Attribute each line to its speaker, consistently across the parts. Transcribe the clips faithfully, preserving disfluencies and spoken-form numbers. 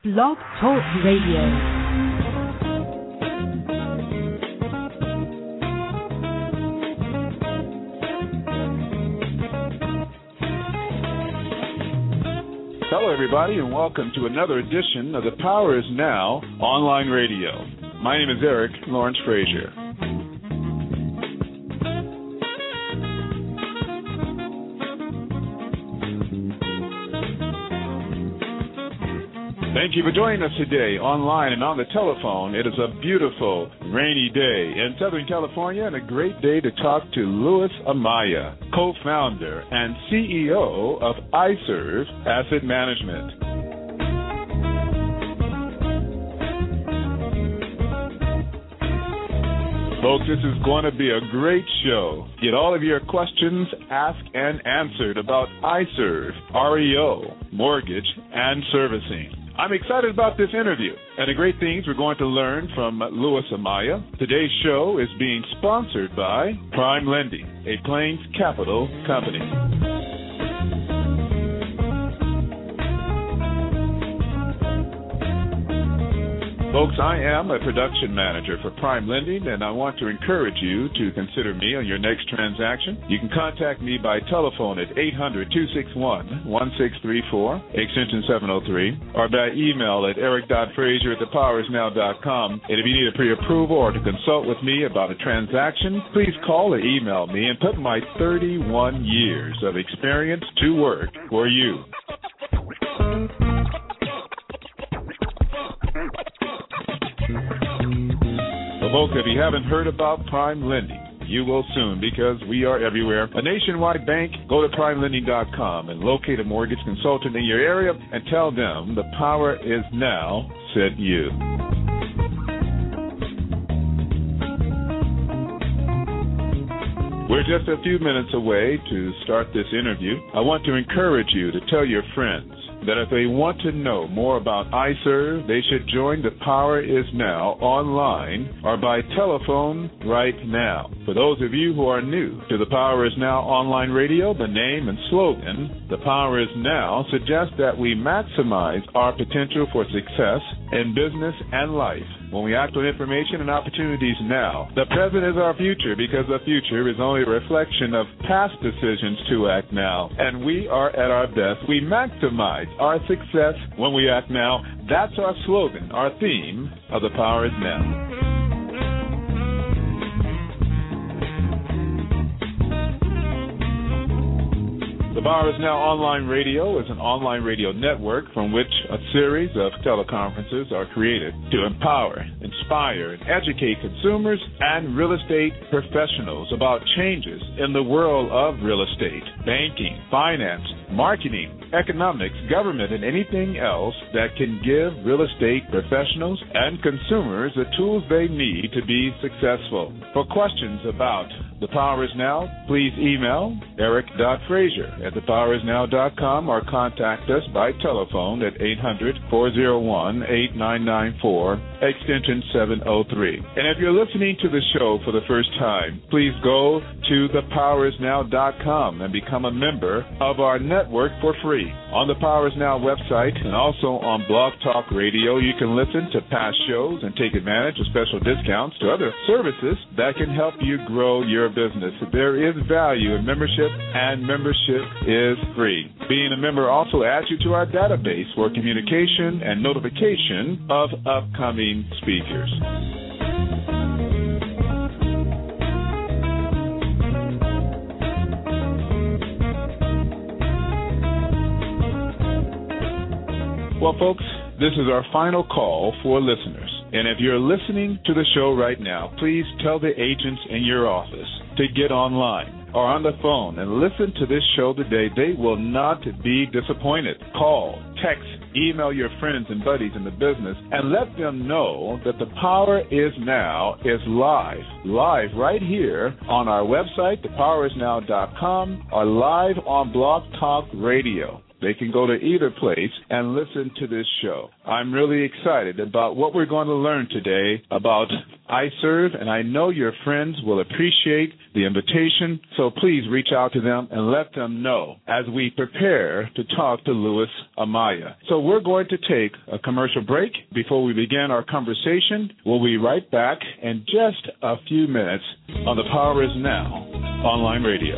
Speaker 1: Blog Talk Radio.
Speaker 2: Hello, everybody, and welcome to another edition of The Power is Now online radio. My name is Eric Lawrence Frazier. Thank you for joining us today online and on the telephone. It is a beautiful, rainy day in Southern California and a great day to talk to Louis Amaya, co-founder and C E O of iServe Asset Management. Folks, this is going to be a great show. Get all of your questions asked and answered about iServe, R E O, mortgage, and servicing. I'm excited about this interview and the great things we're going to learn from Louis Amaya. Today's show is being sponsored by Prime Lending, a Plains Capital company. Folks, I am a production manager for Prime Lending, and I want to encourage you to consider me on your next transaction. You can contact me by telephone at eight hundred, two six one, one six three four, extension seven oh three, or by email at eric dot frazier at the powers now dot com. And if you need a pre-approval or to consult with me about a transaction, please call or email me and put my thirty-one years of experience to work for you. Folks, if you haven't heard about Prime Lending, you will soon, because we are everywhere. A nationwide bank. Go to prime lending dot com and locate a mortgage consultant in your area and tell them the power is now sent you. We're just a few minutes away to start this interview. I want to encourage you to tell your friends that if they want to know more about iServe, they should join The Power is Now online or by telephone right now. For those of you who are new to The Power is Now online radio, the name and slogan, The Power is Now, suggests that we maximize our potential for success in business and life. When we act on information and opportunities now, the present is our future, because the future is only a reflection of past decisions to act now. And we are at our best. We maximize our success when we act now. That's our slogan, our theme of The Power is Now. The Power is Now online radio is an online radio network from which a series of teleconferences are created to empower, inspire, and educate consumers and real estate professionals about changes in the world of real estate, banking, finance, marketing, economics, government, and anything else that can give real estate professionals and consumers the tools they need to be successful. For questions about The Power is Now, please email eric dot frazier at the power is now dot com or contact us by telephone at eight hundred, four oh one, eight nine nine four, extension seven oh three. And if you're listening to the show for the first time, please go to the power is now dot com and become a member of our network for free. On the Power is Now website and also on Blog Talk Radio, you can listen to past shows and take advantage of special discounts to other services that can help you grow your business. There is value in membership, and membership is free. Being a member also adds you to our database for communication and notification of upcoming speakers. Well, folks, this is our final call for listeners. And if you're listening to the show right now, please tell the agents in your office to get online or on the phone and listen to this show today. They will not be disappointed. Call, text, email your friends and buddies in the business and let them know that The Power is Now is live, live right here on our website, the power is now dot com, or live on Blog Talk Radio. They can go to either place and listen to this show. I'm really excited about what we're going to learn today about iServe, and I know your friends will appreciate the invitation, so please reach out to them and let them know as we prepare to talk to Louis Amaya. So we're going to take a commercial break before we begin our conversation. We'll be right back in just a few minutes on The Power Is Now Online Radio.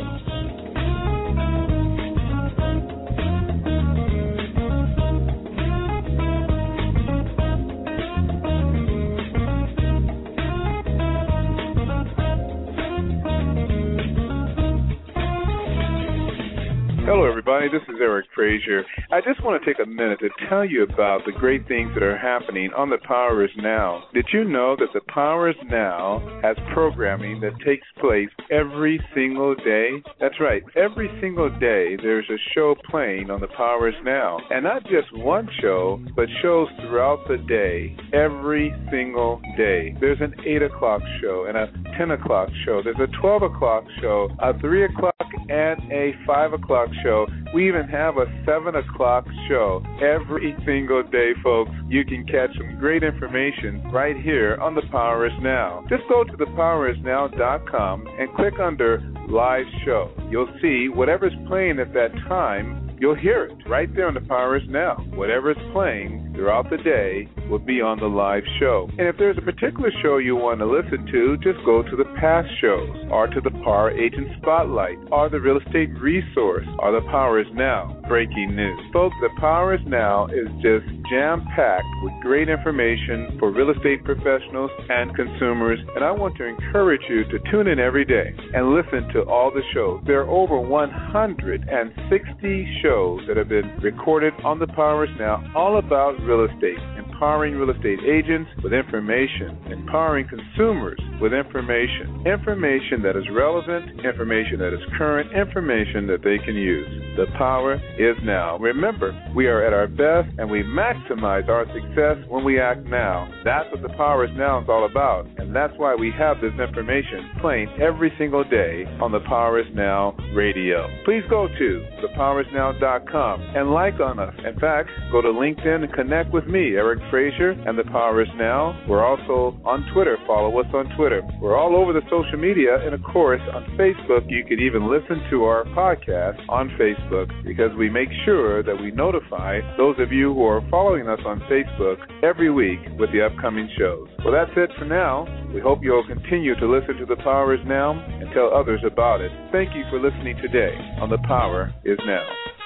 Speaker 3: Hello, everybody. This is Eric Frazier. I just want to take a minute to tell you about the great things that are happening on The Power Is Now. Did you know that The Power Is Now has programming that takes place every single day? That's right. Every single day there's a show playing on The Power Is Now. And not just one show, but shows throughout the day, every single day. There's an eight o'clock show and a ten o'clock show. There's a twelve o'clock show, a three o'clock, and a five o'clock show. We even have a seven o'clock show every single day, folks. You can catch some great information right here on The Power Is Now. Just go to the power is now dot com and click under Live Show. You'll see whatever's playing at that time. You'll hear it right there on The Power Is Now. Whatever is playing throughout the day will be on the live show. And if there's a particular show you want to listen to, just go to the past shows, or to the Power Agent Spotlight, or the Real Estate Resource, or The Power Is Now Breaking News. Folks, The Power Is Now is just jam-packed with great information for real estate professionals and consumers. And I want to encourage you to tune in every day and listen to all the shows. There are over one hundred sixty shows that have been recorded on The Power Is Now, all about real estate, empowering real estate agents with information, empowering consumers with information, information that is relevant, information that is current, information that they can use. The power is now. Remember, we are at our best and we maximize our success when we act now. That's what The Power Is Now is all about, and that's why we have this information playing every single day on The Power Is Now Radio. Please go to the power is now dot com and like on us. In fact, go to LinkedIn and connect with me, Eric Frazier, and The Power Is Now. We're also on Twitter. Follow us on Twitter. We're all over the social media, and of course, on Facebook, you can even listen to our podcast on Facebook, because we make sure that we notify those of you who are following us on Facebook every week with the upcoming shows. Well, that's it for now. We hope you'll continue to listen to The Power Is Now and tell others about it. Thank you for listening today on The Power Is Now.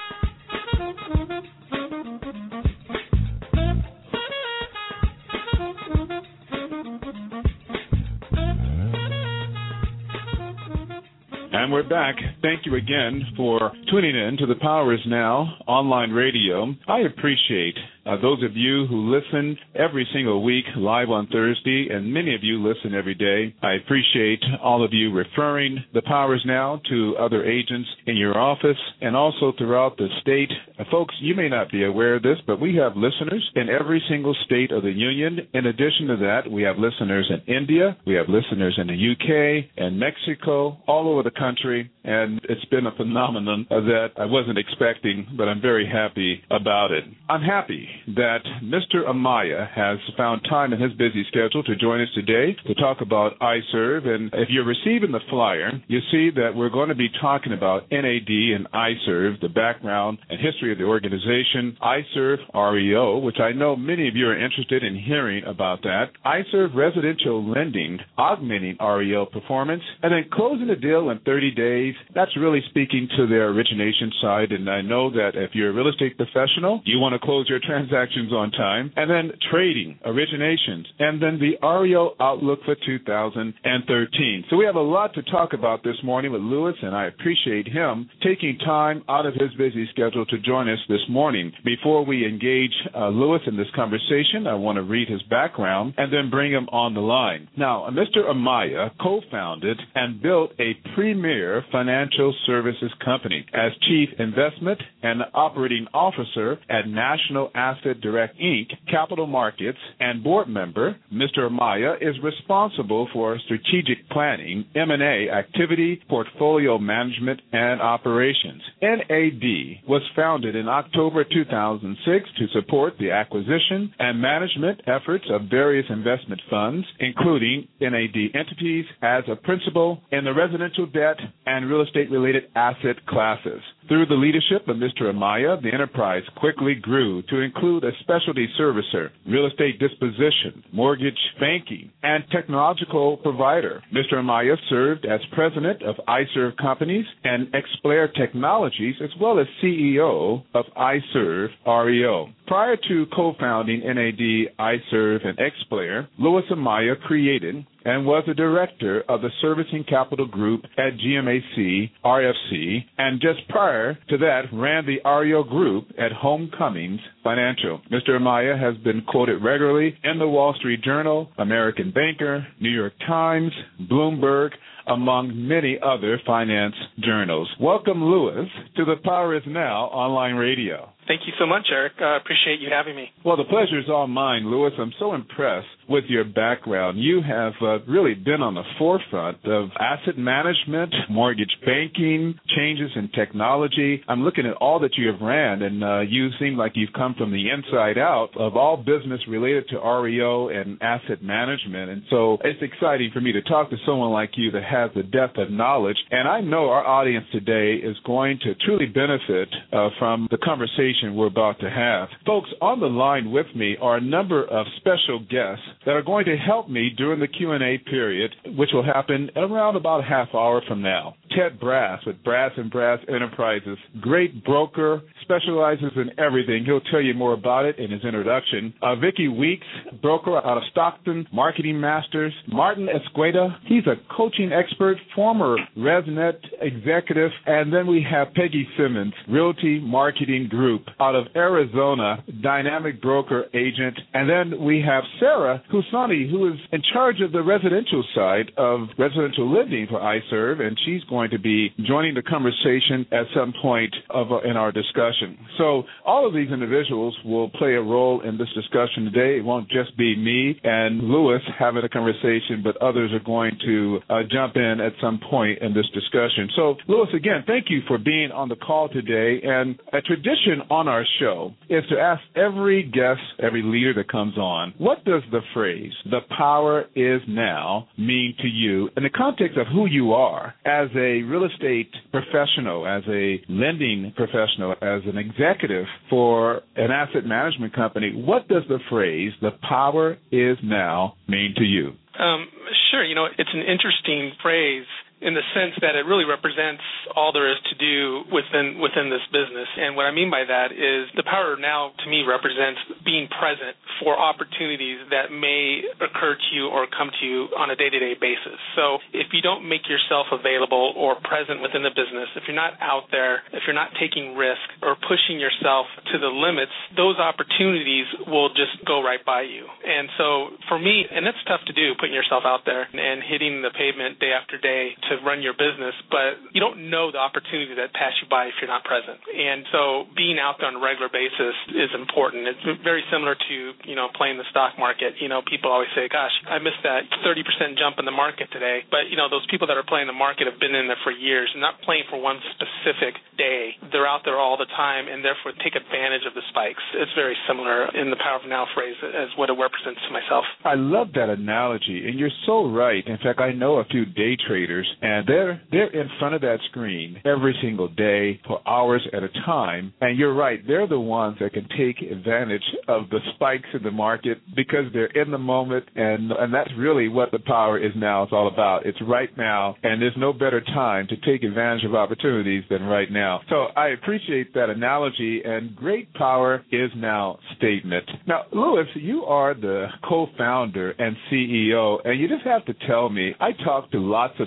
Speaker 2: And we're back. Thank you again for tuning in to The Power Is Now Online Radio. I appreciate Uh, those of you who listen every single week live on Thursday, and many of you listen every day. I appreciate all of you referring The Power Is Now to other agents in your office and also throughout the state. Uh, folks, you may not be aware of this, but we have listeners in every single state of the union. In addition to that, we have listeners in India, we have listeners in the U K and Mexico, all over the country, and it's been a phenomenon that I wasn't expecting, but I'm very happy about it. I'm happy that Mister Amaya has found time in his busy schedule to join us today to talk about iServe. And if you're receiving the flyer, you see that we're going to be talking about N A D and iServe, the background and history of the organization, iServe R E O, which I know many of you are interested in hearing about that, iServe residential lending, augmenting R E O performance, and then closing a deal in thirty days. That's really speaking to their origination side, and I know that if you're a real estate professional, you want to close your transactions on time, and then trading, originations, and then the R E O outlook for two thousand thirteen. So we have a lot to talk about this morning with Louis, and I appreciate him taking time out of his busy schedule to join us this morning. Before we engage uh, Louis in this conversation, I want to read his background and then bring him on the line. Now, Mister Amaya co-founded and built a premier financial services company as Chief Investment and Operating Officer at National Asset Profit Direct Incorporated, Capital Markets, and board member, Mister Amaya is responsible for strategic planning, M and A activity, portfolio management, and operations. N A D was founded in October two thousand six to support the acquisition and management efforts of various investment funds, including N A D entities, as a principal in the residential debt and real estate-related asset classes. Through the leadership of Mister Amaya, the enterprise quickly grew to include a specialty servicer, real estate disposition, mortgage banking, and technological provider. Mister Amaya served as president of iServe Companies and Xplayer Technologies, as well as C E O of iServe R E O. Prior to co-founding N A D, iServe, and Xplayer, Louis Amaya created and was a director of the Servicing Capital Group at G M A C, R F C, and just prior to that ran the R E O Group at Homecomings Financial. Mister Amaya has been quoted regularly in the Wall Street Journal, American Banker, New York Times, Bloomberg, among many other finance journals. Welcome, Louis, to the Power Is Now online radio.
Speaker 4: Thank you so much, Eric. I uh, appreciate you having me.
Speaker 2: Well, the pleasure is all mine, Louis. I'm so impressed with your background. You have uh, really been on the forefront of asset management, mortgage banking, changes in technology. I'm looking at all that you have ran, and uh, you seem like you've come from the inside out of all business related to R E O and asset management. And so it's exciting for me to talk to someone like you that has the depth of knowledge. And I know our audience today is going to truly benefit uh, from the conversation we're about to have. Folks, on the line with me are a number of special guests that are going to help me during the Q and A period, which will happen around about a half hour from now. Ted Brass with Brass and Brass Enterprises, great broker, specializes in everything. He'll tell you more about it in his introduction. Uh, Vicky Weeks, broker out of Stockton, Marketing Masters. Martin Escueda, he's a coaching expert, former ResNet executive. And then we have Peggy Simmons, Realty Marketing Group out of Arizona, dynamic broker agent. And then we have Sarah Husani, who is in charge of the residential side of residential lending for iServe, and she's going to be joining the conversation at some point of uh, in our discussion. So all of these individuals will play a role in this discussion today. It won't just be me and Louis having a conversation, but others are going to uh, jump in at some point in this discussion. So, Louis, again, thank you for being on the call today. And a tradition on our show is to ask every guest, every leader that comes on, what does the phrase, "the power is now," mean to you in the context of who you are as a real estate professional, as a lending professional, as an executive for an asset management company? What does the phrase, "the power is now," mean to you?
Speaker 4: Um, sure. You know, it's an interesting phrase in the sense that it really represents all there is to do within within this business. And what I mean by that is the power now, to me, represents being present for opportunities that may occur to you or come to you on a day-to-day basis. So if you don't make yourself available or present within the business, if you're not out there, if you're not taking risk or pushing yourself to the limits, those opportunities will just go right by you. And so for me, and it's tough to do, putting yourself out there and hitting the pavement day after day to run your business, but you don't know the opportunity that pass you by if you're not present. And so being out there on a regular basis is important. It's very similar to, you know, playing the stock market. You know, people always say, gosh, I missed that thirty percent jump in the market today. But, you know, those people that are playing the market have been in there for years and not playing for one specific day. They're out there all the time and therefore take advantage of the spikes. It's very similar in the power of now phrase as what it represents to myself.
Speaker 2: I love that analogy, and you're so right. In fact, I know a few day traders, and they're they're in front of that screen every single day for hours at a time. And you're right, they're the ones that can take advantage of the spikes in the market because they're in the moment, and and that's really what the power is now is all about. It's right now, and there's no better time to take advantage of opportunities than right now. So I appreciate that analogy, and great power is now statement. Now, Louis, you are the co-founder and C E O, and you just have to tell me, I talk to lots of C E Os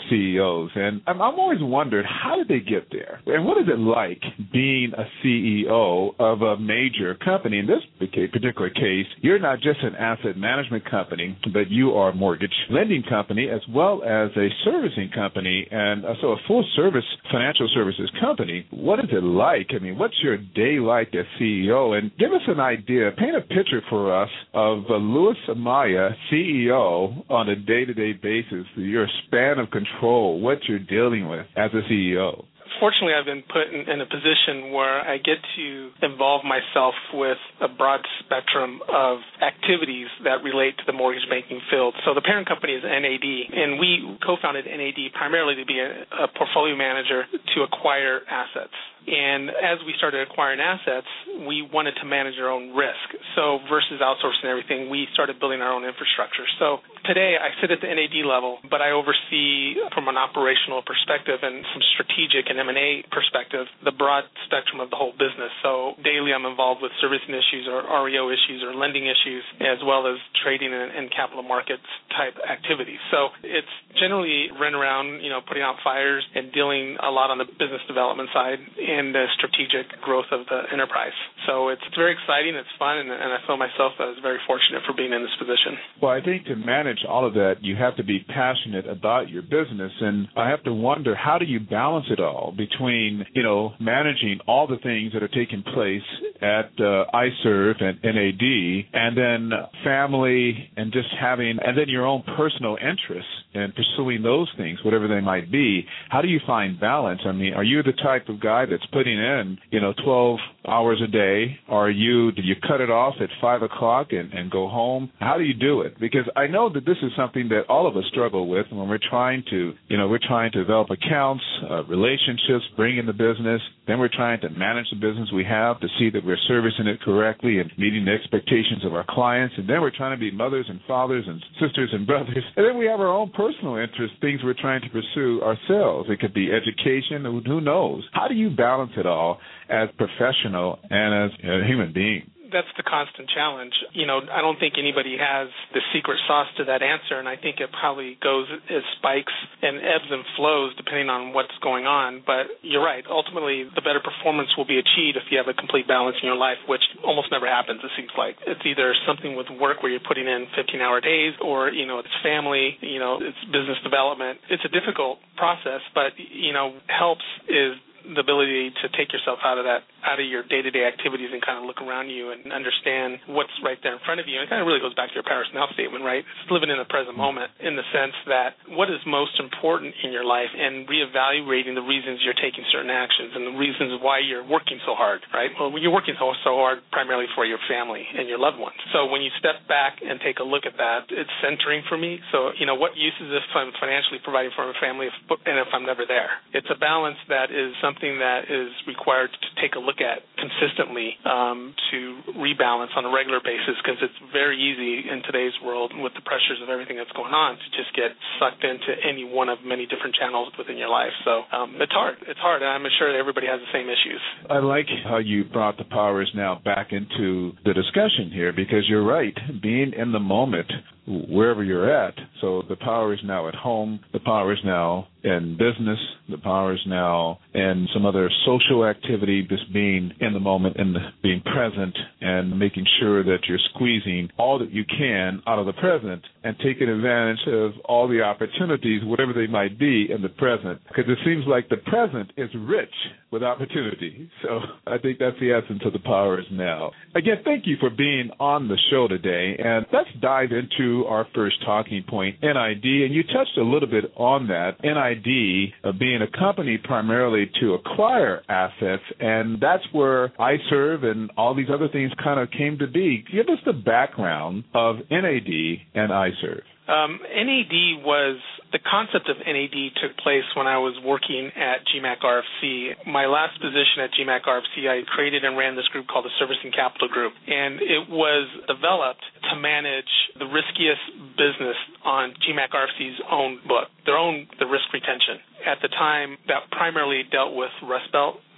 Speaker 2: Os, and I'm, I'm always wondered, how did they get there? And what is it like being a C E O of a major company? In this particular case, you're not just an asset management company, but you are a mortgage lending company as well as a servicing company, and uh, so a full-service financial services company. What is it like? I mean, what's your day like as C E O? And give us an idea, paint a picture for us of uh, Louis Amaya, C E O, on a day-to-day basis, your span of control, what you're dealing with as a C E O.
Speaker 4: Fortunately, I've been put in, in a position where I get to involve myself with a broad spectrum of activities that relate to the mortgage banking field. So the parent company is N A D, and we co-founded N A D primarily to be a, a portfolio manager to acquire assets. And as we started acquiring assets, we wanted to manage our own risk. So versus outsourcing everything, we started building our own infrastructure. So today I sit at the N A D level, but I oversee from an operational perspective and some strategic and M and A perspective the broad spectrum of the whole business. So daily I'm involved with servicing issues or R E O issues or lending issues, as well as trading and, and capital markets type activities. So it's generally run around, you know, putting out fires and dealing a lot on the business development side and the strategic growth of the enterprise. So it's very exciting, it's fun, and, and I feel myself as very fortunate for being in this position.
Speaker 2: Well, I think to manage all of that, you have to be passionate about your business, and I have to wonder, how do you balance it all between, you know, managing all the things that are taking place at uh, iServe and N A D, and then family and just having, and then your own personal interests and pursuing those things, whatever they might be. How do you find balance? I mean, are you the type of guy that's putting in, you know, twelve hours a day? Or are you, do you cut it off at five o'clock and, and go home? How do you do it? Because I know that this is something that all of us struggle with when we're trying to, you know, we're trying to develop accounts, uh, relationships, bring in the business. Then we're trying to manage the business we have to see that we're servicing it correctly and meeting the expectations of our clients. And then we're trying to be mothers and fathers and sisters and brothers. And then we have our own personal interests, things we're trying to pursue ourselves. It could be education, who knows? How do you balance it all as professional and as a human being?
Speaker 4: That's the constant challenge. You know, I don't think anybody has the secret sauce to that answer, and I think it probably goes as spikes and ebbs and flows depending on what's going on. But you're right. Ultimately, the better performance will be achieved if you have a complete balance in your life, which almost never happens, it seems like. It's either something with work where you're putting in fifteen-hour days, or, you know, it's family, you know, it's business development. It's a difficult process, but, you know, helps is the ability to take yourself out of that, out of your day-to-day activities and kind of look around you and understand what's right there in front of you. And it kind of really goes back to your Paris Now statement, right? It's living in the present moment in the sense that what is most important in your life and reevaluating the reasons you're taking certain actions and the reasons why you're working so hard, right? Well, you're working so, so hard primarily for your family and your loved ones. So when you step back and take a look at that, it's centering for me. So, you know, what use is if I'm financially providing for my family if, and if I'm never there? It's a balance that is something something that is required to take a look at consistently um, to rebalance on a regular basis, because it's very easy in today's world with the pressures of everything that's going on to just get sucked into any one of many different channels within your life. So um, it's hard. It's hard, and I'm sure everybody has the same issues.
Speaker 2: I like how you brought the Power Is Now back into the discussion here, because you're right. Being in the moment wherever you're at. So the power is now at home. The power is now in business. The power is now in some other social activity, just being in the moment and being present and making sure that you're squeezing all that you can out of the present and taking advantage of all the opportunities, whatever they might be, in the present. Because it seems like the present is rich with opportunity. So I think that's the essence of the Power Is Now. Again, thank you for being on the show today. And let's dive into our first talking point, N I D, and you touched a little bit on that. N I D uh, being a company primarily to acquire assets, and that's where iServe and all these other things kind of came to be. Give us the background of N A D and iServe.
Speaker 4: Um, N A D was, the concept of N A D took place when I was working at G M A C R F C. My last position at G M A C R F C, I created and ran this group called the Servicing Capital Group, and it was developed to manage the riskiest business on G M A C R F C's own book, their own, the risk retention. At the time, that primarily dealt with Rust Belt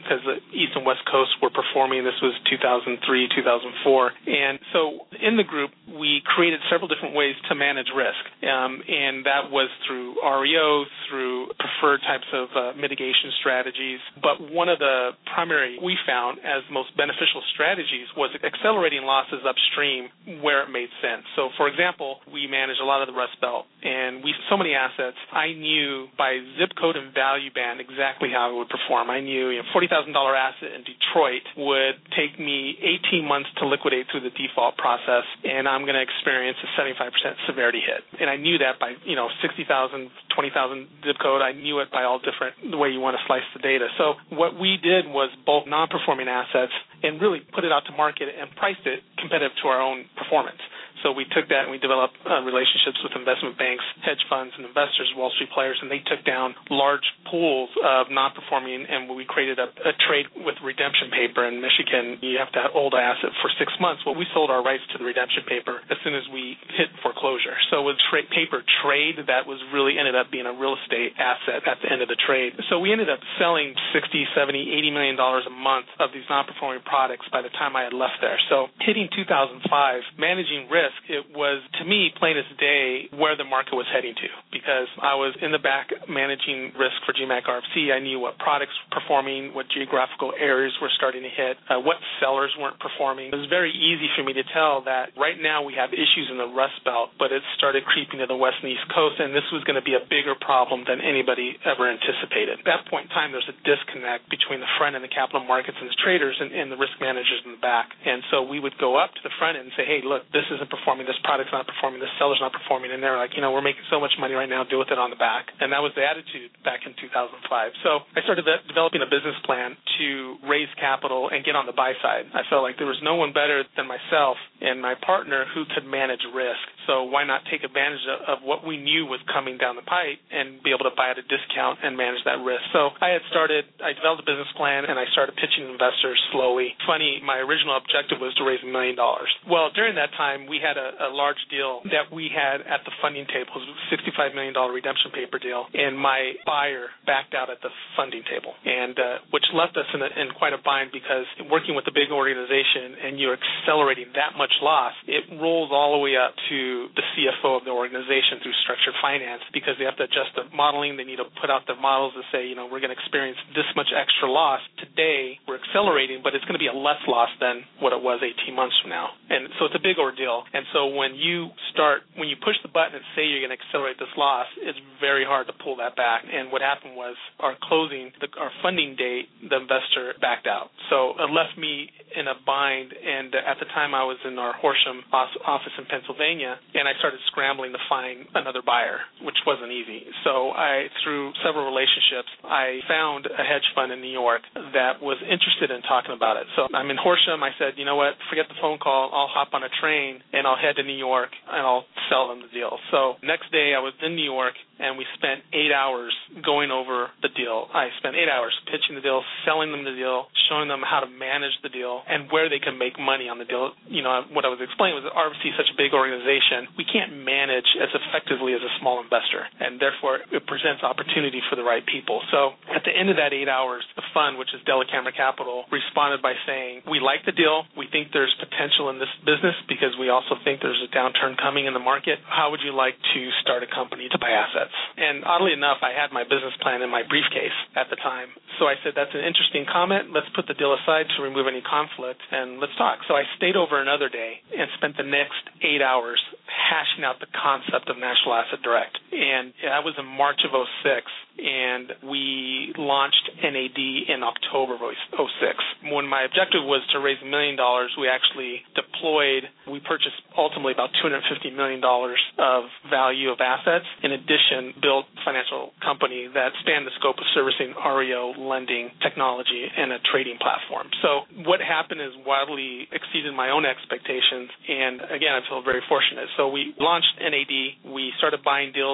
Speaker 4: because the East and West Coast were performing. This was two thousand three, two thousand four. And so in the group, we created several different ways to manage risk. Um, and that was through R E O, through preferred types of uh, mitigation strategies. But one of the primary we found as most beneficial strategies was accelerating losses upstream where it made sense. So, for example, we managed a lot of the Rust Belt, and we so many assets. I knew by zip code and value band exactly how it would perform. I knew, you know, forty thousand dollars asset in Detroit would take me eighteen months to liquidate through the default process, and I'm going to experience a seventy-five percent severity hit. And I knew that by, you know, sixty thousand, twenty thousand zip code. I knew it by all different, the way you want to slice the data. So what we did was bulk non-performing assets and really put it out to market and priced it competitive to our own performance. So we took that and we developed uh, relationships with investment banks, hedge funds, and investors, Wall Street players, and they took down large pools of non-performing, and we created a, a trade with redemption paper in Michigan. You have to hold an asset for six months. Well, we sold our rights to the redemption paper as soon as we hit foreclosure. So with tra- paper trade, that was really ended up being a real estate asset at the end of the trade. So we ended up selling sixty, seventy, eighty million dollars a month of these non-performing products by the time I had left there. So hitting two thousand five, managing risk, it was, to me, plain as day where the market was heading to, because I was in the back managing risk for G MAC R F C. I knew what products were performing, what geographical areas were starting to hit, uh, what sellers weren't performing. It was very easy for me to tell that right now we have issues in the Rust Belt, but it started creeping to the West and East Coast, and this was going to be a bigger problem than anybody ever anticipated. At that point in time, there's a disconnect between the front and the capital markets and the traders and, and the risk managers in the back. And so we would go up to the front end and say, hey, look, this isn't performing, this product's not performing, this seller's not performing, and they're like, you know, we're making so much money right now, deal with it on the back. And that was the attitude back in two thousand five. So I started de- developing a business plan to raise capital and get on the buy side. I felt like there was no one better than myself and my partner who could manage risk. So why not take advantage of, of what we knew was coming down the pipe and be able to buy at a discount and manage that risk? So I had started, I developed a business plan, and I started pitching investors slowly. Funny, my original objective was to raise a million dollars. Well, during that time, we had a, a large deal that we had at the funding table. It was a sixty-five million dollars redemption paper deal, and my buyer backed out at the funding table, and uh, which left us in, a, in quite a bind, because working with a big organization and you're accelerating that much loss, it rolls all the way up to the C F O of the organization through structured finance, because they have to adjust the modeling. They need to put out their models to say, you know, we're going to experience this much extra loss. Today, we're accelerating, but it's going to be a less loss than what it was eighteen months from now. And so it's a big ordeal. And so when you start, when you push the button and say you're going to accelerate this loss, it's very hard to pull that back. And what happened was our closing, the, our funding date, the investor backed out. So it left me in a bind, and at the time I was in our Horsham office in Pennsylvania, and I started scrambling to find another buyer, which wasn't easy. So I, through several relationships, I found a hedge fund in New York that was interested in talking about it. So I'm in Horsham. I said, you know what, forget the phone call. I'll hop on a train, and I'll head to New York, and I'll sell them the deal. So next day I was in New York, and we spent eight hours going over the deal. I spent eight hours pitching the deal, selling them the deal, showing them how to manage the deal, and where they can make money on the deal. You know, what I was explaining was that R F C is such a big organization, we can't manage as effectively as a small investor, and therefore it presents opportunity for the right people. So at the end of that eight hours, the fund, which is Delacamera Capital, responded by saying, we like the deal, we think there's potential in this business because we also think there's a downturn coming in the market. How would you like to start a company to buy assets? And oddly enough, I had my business plan in my briefcase at the time. So I said, that's an interesting comment. Let's put the deal aside to remove any conflict, and let's talk. So I stayed over another day and spent the next eight hours hashing out the concept of National Asset Direct. And that was in March of oh six, and we launched N A D in October of oh six. When my objective was to raise a million dollars, we actually deployed, we purchased ultimately about two hundred fifty million dollars of value of assets. In addition, built a financial company that spanned the scope of servicing R E O, lending, technology, and a trading platform. So what happened is wildly exceeded my own expectations, and again, I feel very fortunate. So we launched N A D. We started buying deals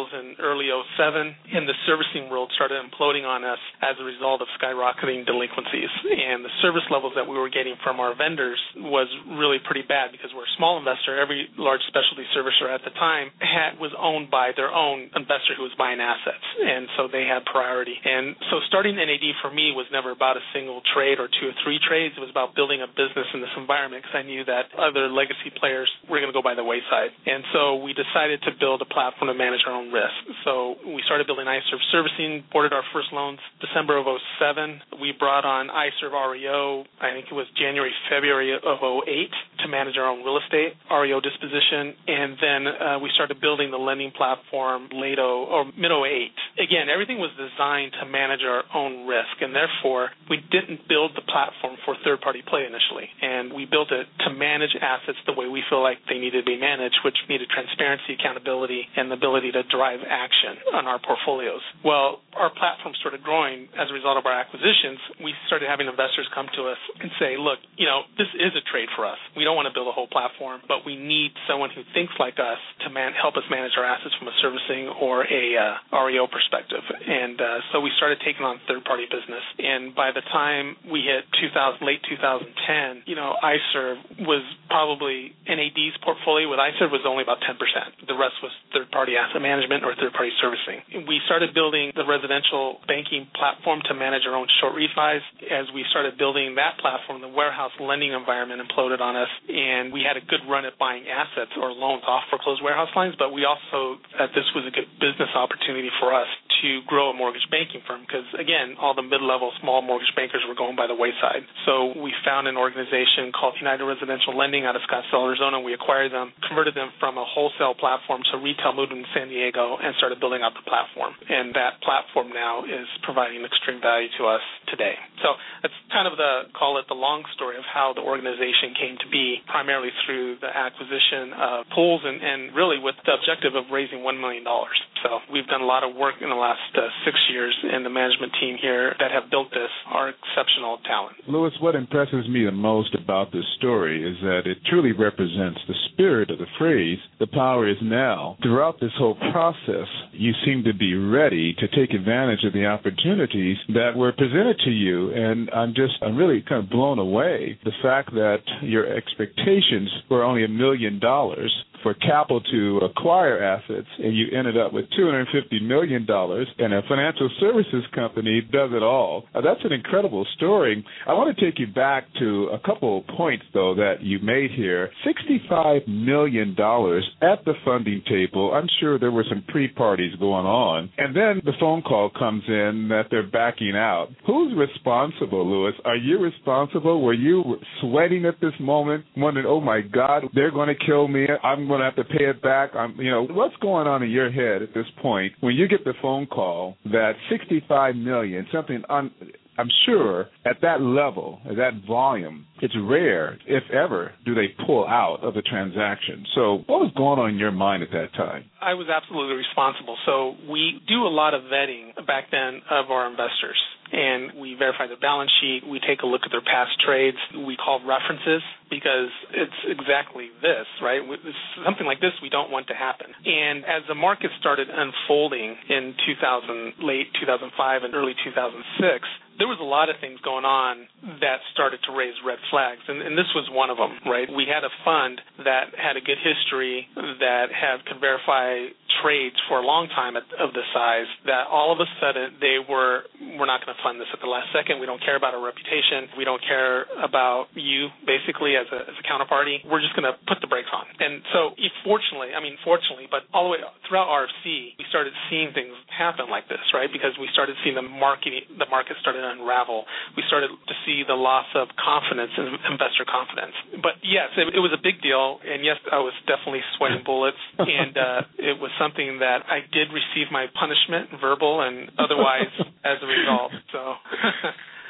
Speaker 4: sales in early oh seven, and the servicing world started imploding on us as a result of skyrocketing delinquencies. And the service levels that we were getting from our vendors was really pretty bad because we're a small investor. Every large specialty servicer at the time had, was owned by their own investor who was buying assets, and so they had priority. And so starting N A D for me was never about a single trade or two or three trades. It was about building a business in this environment because I knew that other legacy players were going to go by the wayside. And so we decided to build a platform to manage our own risk. So we started building iServe servicing, boarded our first loans December of oh seven. We brought on iServe R E O, I think it was January, February of oh eight, to manage our own real estate, R E O disposition, and then uh, we started building the lending platform late oh or mid oh eight. Again, everything was designed to manage our own risk, and therefore we didn't build the platform for third-party play initially, and we built it to manage assets the way we feel like they needed to be managed, which needed transparency, accountability, and the ability to drive action on our portfolios. Well, our platform started growing as a result of our acquisitions. We started having investors come to us and say, look, you know, this is a trade for us. We don't want to build a whole platform, but we need someone who thinks like us to man- help us manage our assets from a servicing or a uh, R E O perspective. And uh, so we started taking on third-party business. And by the time we hit two thousand, late two thousand ten, you know, iServe was probably N A D's portfolio with iServe was only about ten percent. The rest was third-party asset management or third-party servicing. We started building the residential banking platform to manage our own short refis. As we started building that platform, the warehouse lending environment imploded on us, and we had a good run at buying assets or loans off foreclosed warehouse lines, but we also thought this was a good business opportunity for us to grow a mortgage banking firm because, again, all the mid-level small mortgage bankers were going by the wayside. So we found an organization called United Residential Lending out of Scottsdale, Arizona. We acquired them, converted them from a wholesale platform to retail, moved them to San Diego, and started building out the platform. And that platform now is providing extreme value to us today. So that's kind of the, call it the long story of how the organization came to be, primarily through the acquisition of pools and, and really with the objective of raising one million dollars. So we've done a lot of work in the last uh, six years, and the management team here that have built this are exceptional talent.
Speaker 2: Louis, what impresses me the most about this story is that it truly represents the spirit of the phrase, the power is now. Throughout this whole process, you seem to be ready to take advantage of the opportunities that were presented to you, and I'm just, I'm really kind of blown away. The fact that your expectations were only a million dollars for capital to acquire assets, and you ended up with two hundred fifty million dollars, and a financial services company does it all. Uh, that's an incredible story. I want to take you back to a couple of points, though, that you made here. sixty-five million dollars at the funding table. I'm sure there were some pre-parties going on. And then the phone call comes in that they're backing out. Who's responsible, Louis? Are you responsible? Were you sweating at this moment, wondering, oh, my God, they're going to kill me. I'm going to have to pay it back. I'm, you know, what's going on in your head at this point when you get the phone call that sixty-five million dollars, something un, I'm sure at that level, at that volume, it's rare, if ever, do they pull out of the transaction. So what was going on in your mind at that time?
Speaker 4: I was absolutely responsible. So we do a lot of vetting back then of our investors, and we verify their balance sheet. We take a look at their past trades. We call references because it's exactly this, right? Something like this we don't want to happen. And as the market started unfolding in two thousand, late two thousand five and early two thousand six, there was a lot of things going on that started to raise red flags, and, and this was one of them, right? We had a fund that had a good history, that had could verify trades for a long time at, of this size, that all of a sudden they were, we're not going to fund this at the last second. We don't care about our reputation. We don't care about you, basically, as a, as a counterparty. We're just going to put the brakes on. And so, fortunately, I mean, fortunately, but all the way throughout R F C, we started seeing things happen like this, right? Because we started seeing the market, the market started to unravel. We started to see the loss of confidence in investor confidence. But yes, it, it was a big deal, and yes, I was definitely sweating bullets, and uh, it was something that I did receive my punishment, verbal and otherwise, as a result. So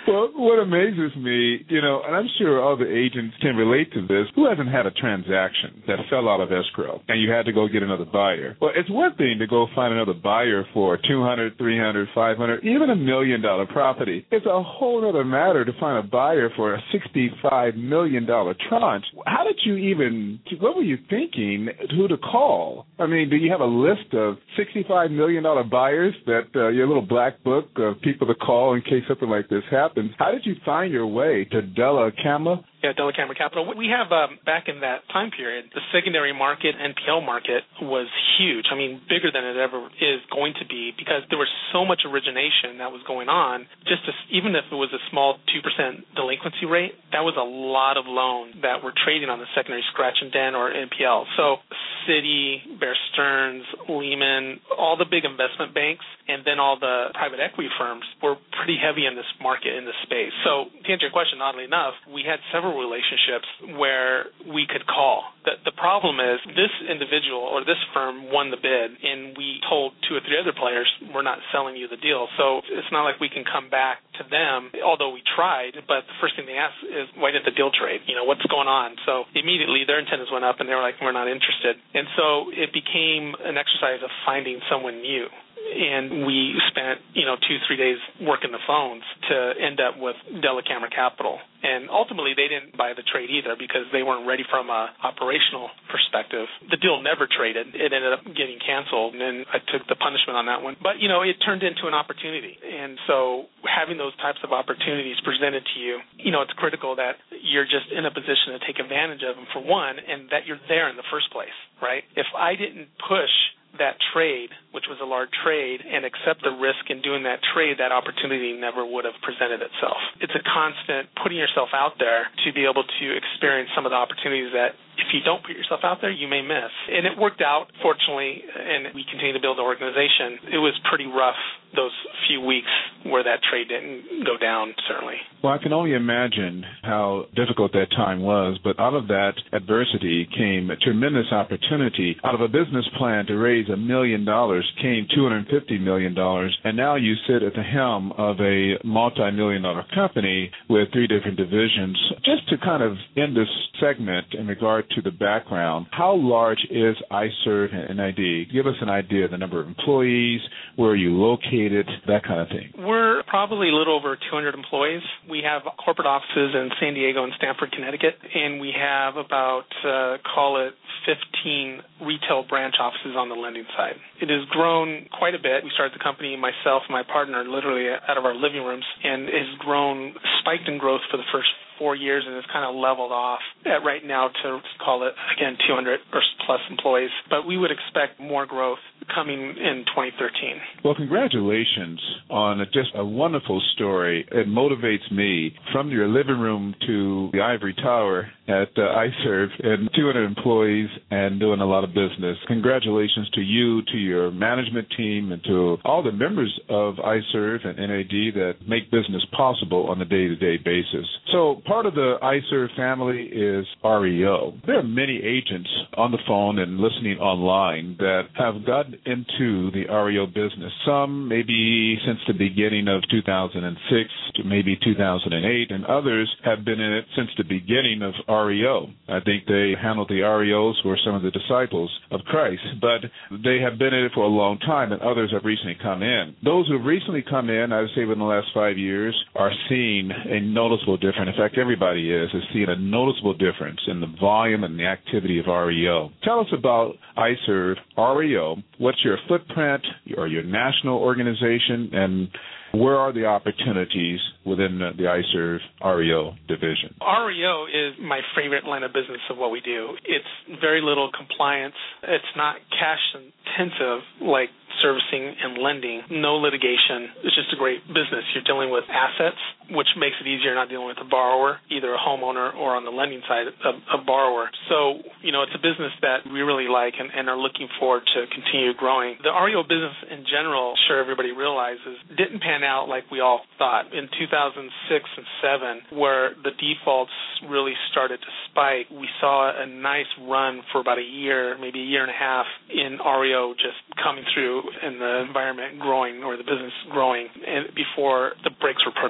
Speaker 2: Well, what amazes me, you know, and I'm sure all the agents can relate to this, who hasn't had a transaction that fell out of escrow and you had to go get another buyer? Well, it's one thing to go find another buyer for two hundred, three hundred, five hundred, even a million dollar property. It's a whole other matter to find a buyer for a sixty-five million dollars tranche. How did you even, what were you thinking, who to call? I mean, do you have a list of sixty-five million dollars buyers that uh, your little black book of people to call in case something like this happens? How did you find your way to Della Camera?
Speaker 4: Yeah, Della Camera Capital. We have, um, back in that time period, the secondary market, N P L market, was huge. I mean, bigger than it ever is going to be because there was so much origination that was going on. Just to, even if it was a small two percent delinquency rate, that was a lot of loans that were trading on the secondary scratch and dent or N P L. So Citi, Bear Stearns, Lehman, all the big investment banks, and then all the private equity firms were pretty heavy in this market, in this space. So to answer your question, oddly enough, we had several relationships where we could call. The, the problem is this individual or this firm won the bid, and we told two or three other players, we're not selling you the deal. So it's not like we can come back to them, although we tried, but the first thing they asked is, why did the deal trade? You know, what's going on? So immediately their antennas went up, and they were like, we're not interested. And so it became an exercise of finding someone new. And we spent, you know, two, three days working the phones to end up with Della Camera Capital. And ultimately, they didn't buy the trade either because they weren't ready from a operational perspective. The deal never traded. It ended up getting canceled, and then I took the punishment on that one. But, you know, it turned into an opportunity. And so having those types of opportunities presented to you, you know, it's critical that you're just in a position to take advantage of them, for one, and that you're there in the first place, right? If I didn't push that trade, which was a large trade, and accept the risk in doing that trade, that opportunity never would have presented itself. It's a constant putting yourself out there to be able to experience some of the opportunities that if you don't put yourself out there, you may miss. And it worked out, fortunately, and we continue to build the organization. It was pretty rough those few weeks where that trade didn't go down, certainly.
Speaker 2: Well, I can only imagine how difficult that time was, but out of that adversity came a tremendous opportunity. Out of a business plan to raise a million dollars came two hundred fifty million dollars, and now you sit at the helm of a multi-million dollar company with three different divisions. Just to kind of end this segment in regard to the background, how large is iServe and N I D? Give us an idea of the number of employees, where are you located, that kind of thing.
Speaker 4: We're probably a little over two hundred employees. We have corporate offices in San Diego and Stamford, Connecticut, and we have about, uh, call it, fifteen retail branch offices on the lending side. It has grown quite a bit. We started the company, myself and my partner, literally out of our living rooms, and it has grown, spiked in growth for the first four years, and it's kind of leveled off at right now to call it, again, two hundred or plus employees. But we would expect more growth coming in twenty thirteen.
Speaker 2: Well, congratulations on just a wonderful story. It motivates me from your living room to the ivory tower at uh, iServe and two hundred employees and doing a lot of business. Congratulations to you, to your management team, and to all the members of iServe and N A D that make business possible on a day-to-day basis. So part of the iServe family is R E O. There are many agents on the phone and listening online that have gotten into the R E O business. Some maybe since the beginning of two thousand six to maybe two thousand eight, and others have been in it since the beginning of R E O. I think they handled the R E Os were some of the disciples of Christ, but they have been in it for a long time, and others have recently come in. Those who have recently come in, I would say within the last five years, are seeing a noticeable difference. In fact, everybody is, is seeing a noticeable difference in the volume and the activity of R E O. Tell us about iServe R E O. What's your footprint or your national organization, and where are the opportunities within the, the iServe R E O division?
Speaker 4: R E O is my favorite line of business of what we do. It's very little compliance. It's not cash intensive like servicing and lending. No litigation. It's just a great business. You're dealing with assets, which makes it easier not dealing with a borrower, either a homeowner or on the lending side, a, a borrower. So, you know, it's a business that we really like and, and are looking forward to continue growing. The R E O business in general, sure everybody realizes, didn't pan out like we all thought. In two thousand six and seven, where the defaults really started to spike, we saw a nice run for about a year, maybe a year and a half, in R E O just coming through and the environment growing or the business growing and before the brakes were put on.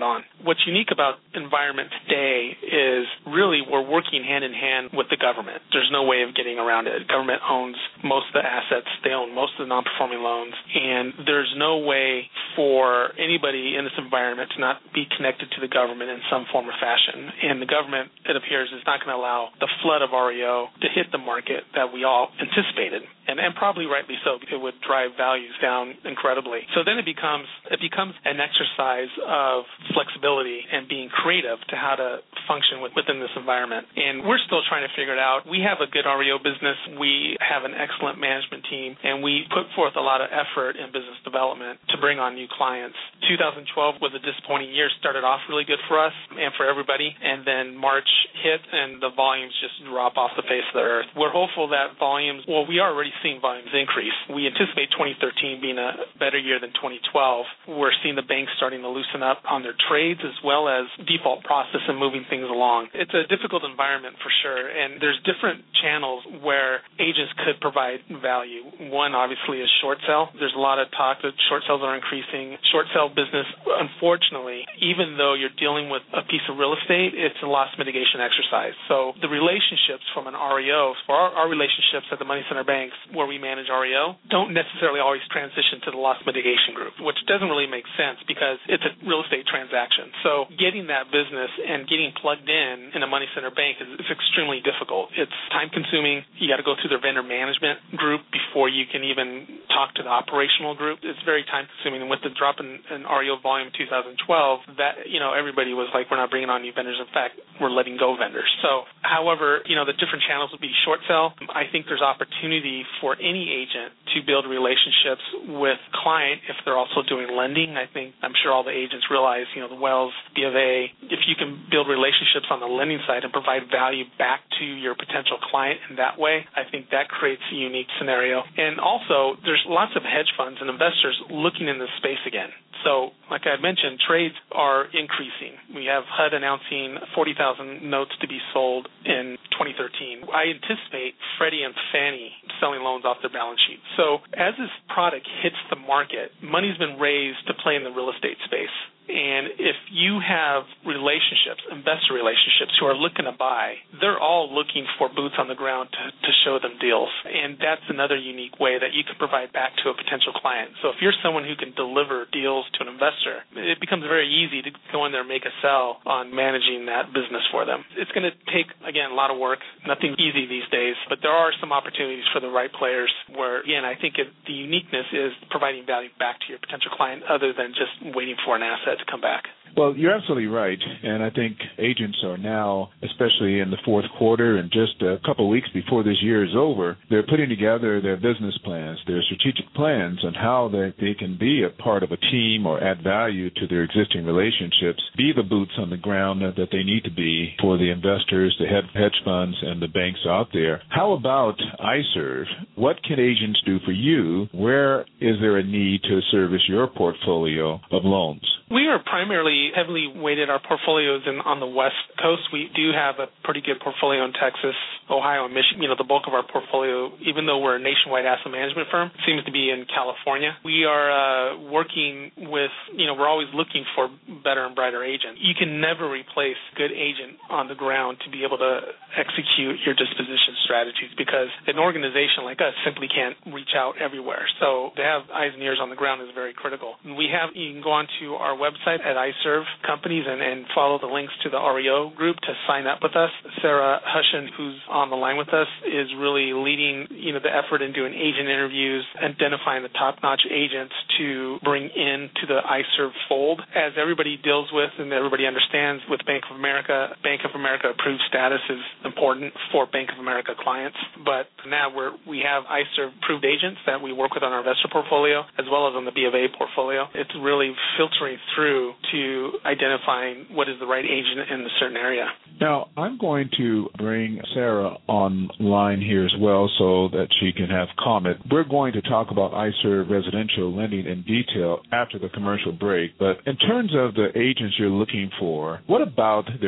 Speaker 4: what's unique about environment today is really we're working hand in hand with the government. There's no way of getting around it. Government owns most of the assets. They own most of the non-performing loans, and there's no way for anybody in this environment to not be connected to the government in some form or fashion. And the government, it appears, is not going to allow the flood of R E O to hit the market that we all anticipated, and, and probably rightly so, because it would drive values down incredibly. So then it becomes it becomes an exercise of flexibility and being creative to how to function with, within this environment. And we're still trying to figure it out. We have a good R E O business. We have an excellent management team, and we put forth a lot of effort in business development to bring on new clients. two thousand twelve was a disappointing year. Started off really good for us and for everybody, and then March hit, and the volumes just drop off the face of the earth. We're hopeful that volumes, well, we are already seeing volumes increase. We anticipate twenty thirteen being a better year than twenty twelve. We're seeing the banks starting to loosen up on their trades as well as default process and moving things along. It's a difficult environment for sure, and there's different channels where agents could provide value. One, obviously, is short sell. There's a lot of talk that short sales are increasing. Short sell business, unfortunately, even though you're dealing with a piece of real estate, it's a loss mitigation exercise. So the relationships from an R E O, for our, our relationships at the Money Center banks where we manage R E O, don't necessarily always transition to the loss mitigation group, which doesn't really make sense because it's a real estate transaction. So getting that business and getting plugged in in a Money Center bank is, is extremely difficult. It's time-consuming. You got to go through their vendor management group before you can even talk to the operational group. It's very time-consuming. And with the drop in, in R E O volume in two thousand twelve, that, you know, everybody was like, we're not bringing on new vendors. In fact, we're letting go vendors. So, however, you know, the different channels would be short sell. I think there's opportunity for any agent to build relationships with client if they're also doing lending. I think, I'm sure all the agents realize, you know, the Wells, B of A, if you can build relationships on the lending side and provide value back to your potential client in that way, I think that creates a unique scenario. And also, there's lots of hedge funds and investors looking in this space again. So, like I mentioned, trades are increasing. We have H U D announcing forty thousand notes to be sold in twenty thirteen. I anticipate Freddie and Fannie selling loans off their balance sheet. So, as this product hits the market, money's been raised to play in the real estate space. And if you have relationships, investor relationships who are looking to buy, they're all looking for boots on the ground to, to show them deals. And that's another unique way that you can provide back to a potential client. So if you're someone who can deliver deals to an investor, it becomes very easy to go in there and make a sell on managing that business for them. It's going to take, again, a lot of work. Nothing easy these days, but there are some opportunities for the right players where, again, I think it, the uniqueness is providing value back to your potential client other than just waiting for an asset to come back.
Speaker 2: Well, you're absolutely right, and I think agents are now, especially in the fourth quarter and just a couple of weeks before this year is over, they're putting together their business plans, their strategic plans on how they, they can be a part of a team or add value to their existing relationships, be the boots on the ground that they need to be for the investors, the hedge funds, and the banks out there. How about iServe? What can agents do for you? Where is there a need to service your portfolio of loans?
Speaker 4: We are primarily heavily weighted. Our portfolios in on the West Coast. We do have a pretty good portfolio in Texas, Ohio, and Michigan. You know, the bulk of our portfolio, even though we're a nationwide asset management firm, seems to be in California. We are uh, working with, you know, we're always looking for better and brighter agents. You can never replace a good agent on the ground to be able to execute your disposition strategies because an organization like us simply can't reach out everywhere. So to have eyes and ears on the ground is very critical. We have, you can go on to our website at iServe Companies and, and follow the links to the R E O group to sign up with us. Sarah Hushin, who's on the line with us, is really leading, you know, the effort in doing agent interviews, identifying the top-notch agents to bring into the iServe fold. As everybody deals with and everybody understands with Bank of America, Bank of America approved status is important for Bank of America clients. But now we're, we have iServe approved agents that we work with on our investor portfolio as well as on the B of A portfolio. It's really filtering through to identifying what is the right agent in a certain area.
Speaker 2: Now, I'm going to bring Sarah online here as well so that she can have comment. We're going to talk about iServe residential lending in detail after the commercial break. But in terms of the agents you're looking for, what about their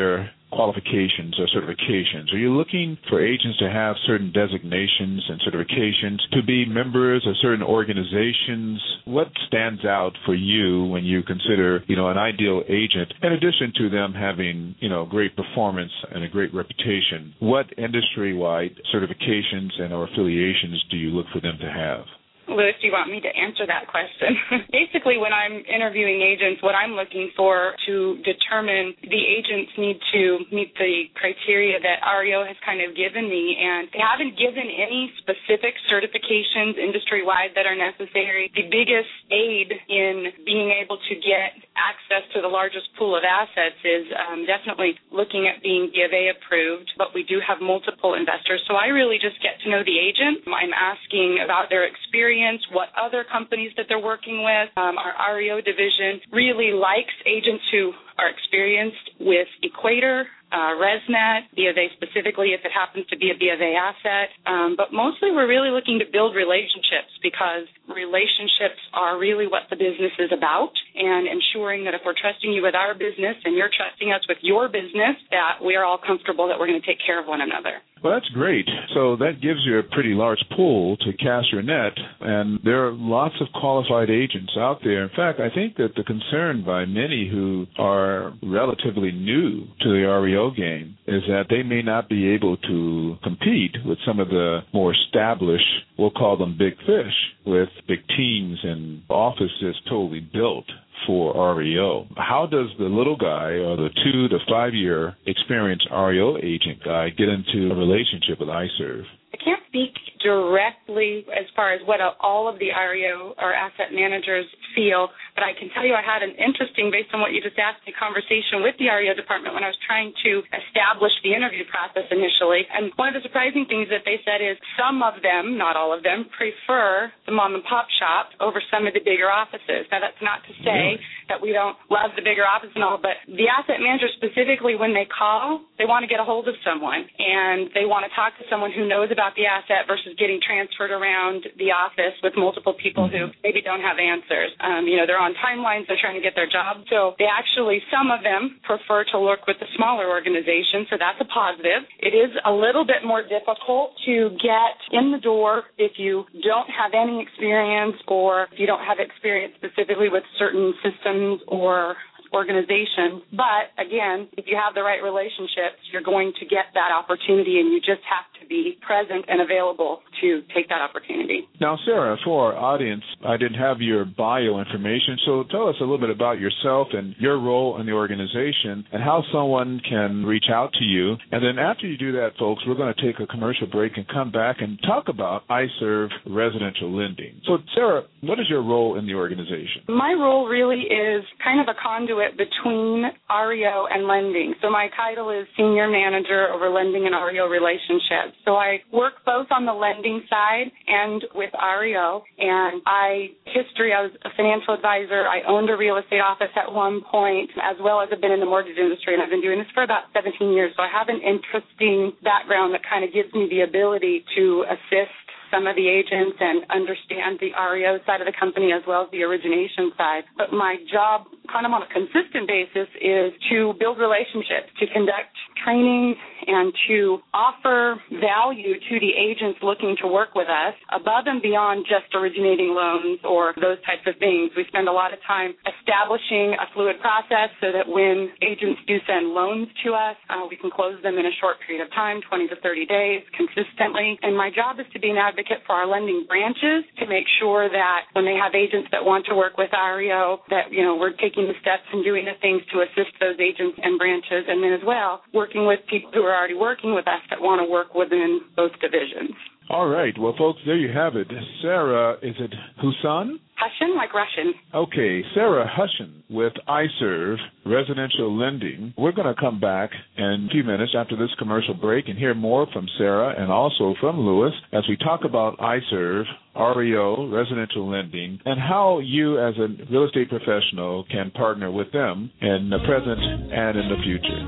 Speaker 2: qualifications or certifications? Are you looking for agents to have certain designations and certifications, to be members of certain organizations? What stands out for you when you consider, you know, an ideal agent, in addition to them having, you know, great performance and a great reputation? What industry-wide certifications and or affiliations do you look for them to have?
Speaker 5: Louis, do you want me to answer that question? Basically, when I'm interviewing agents, what I'm looking for to determine the agents need to meet the criteria that R E O has kind of given me, and they haven't given any specific certifications industry-wide that are necessary. The biggest aid in being able to get access to the largest pool of assets is um, definitely looking at being B of A approved, but we do have multiple investors. So I really just get to know the agent. I'm asking about their experience, what other companies that they're working with. Um, our R E O division really likes agents who are experienced with Equator, uh, ResNet, B of A specifically if it happens to be a B of A asset. Um, but mostly we're really looking to build relationships, because relationships are really what the business is about, and ensuring that if we're trusting you with our business and you're trusting us with your business, that we are all comfortable that we're going to take care of one another.
Speaker 2: Well, that's great. So that gives you a pretty large pool to cast your net, and there are lots of qualified agents out there. In fact, I think that the concern by many who are relatively new to the R E O game is that they may not be able to compete with some of the more established, we'll call them big fish, with big teams and offices totally built for R E O. How does the little guy or the two to five year experienced R E O agent guy get into a relationship with iServe?
Speaker 5: I can't speak directly as far as what all of the R E O or asset managers feel, but I can tell you I had an interesting, based on what you just asked me, conversation with the R E O department when I was trying to establish the interview process initially. And one of the surprising things that they said is some of them, not all of them, prefer the mom and pop shop over some of the bigger offices. Now, that's not to say really? that we don't love the bigger office and all, but the asset managers specifically, when they call, they want to get a hold of someone, and they want to talk to someone who knows about the asset versus getting transferred around the office with multiple people who maybe don't have answers. Um, you know, they're on timelines, they're trying to get their job. So they actually, some of them prefer to work with the smaller organizations, so that's a positive. It is a little bit more difficult to get in the door if you don't have any experience, or if you don't have experience specifically with certain systems or organization. But again, if you have the right relationships, you're going to get that opportunity, and you just have to be present and available to take that opportunity.
Speaker 2: Now, Sarah, for our audience, I didn't have your bio information, so tell us a little bit about yourself and your role in the organization and how someone can reach out to you. And then after you do that, folks, we're going to take a commercial break and come back and talk about iServe Residential Lending. So, Sarah, what is your role in the organization?
Speaker 5: My role really is kind of a conduit between R E O and lending. So my title is Senior Manager over Lending and R E O Relationships. So I work both on the lending side and with R E O. And I, history, I was a financial advisor. I owned a real estate office at one point, as well as I've been in the mortgage industry, and I've been doing this for about seventeen years. So I have an interesting background that kind of gives me the ability to assist some of the agents and understand the R E O side of the company as well as the origination side. But my job, kind of on a consistent basis, is to build relationships, to conduct training, and to offer value to the agents looking to work with us above and beyond just originating loans or those types of things. We spend a lot of time establishing a fluid process so that when agents do send loans to us, uh, we can close them in a short period of time, twenty to thirty days, consistently. And my job is to be an advocate for our lending branches to make sure that when they have agents that want to work with R E O, that, you know, we're taking the steps and doing the things to assist those agents and branches, and then as well working with people who are already working with us that want to work within both divisions.
Speaker 2: All right. Well, folks, there you have it. Sarah, is it Hussan?
Speaker 5: Hushan, like Russian.
Speaker 2: Okay, Sarah Hushan with iServe Residential Lending. We're going to come back in a few minutes after this commercial break and hear more from Sarah and also from Louis as we talk about iServe, R E O, Residential Lending, and how you as a real estate professional can partner with them in the present and in the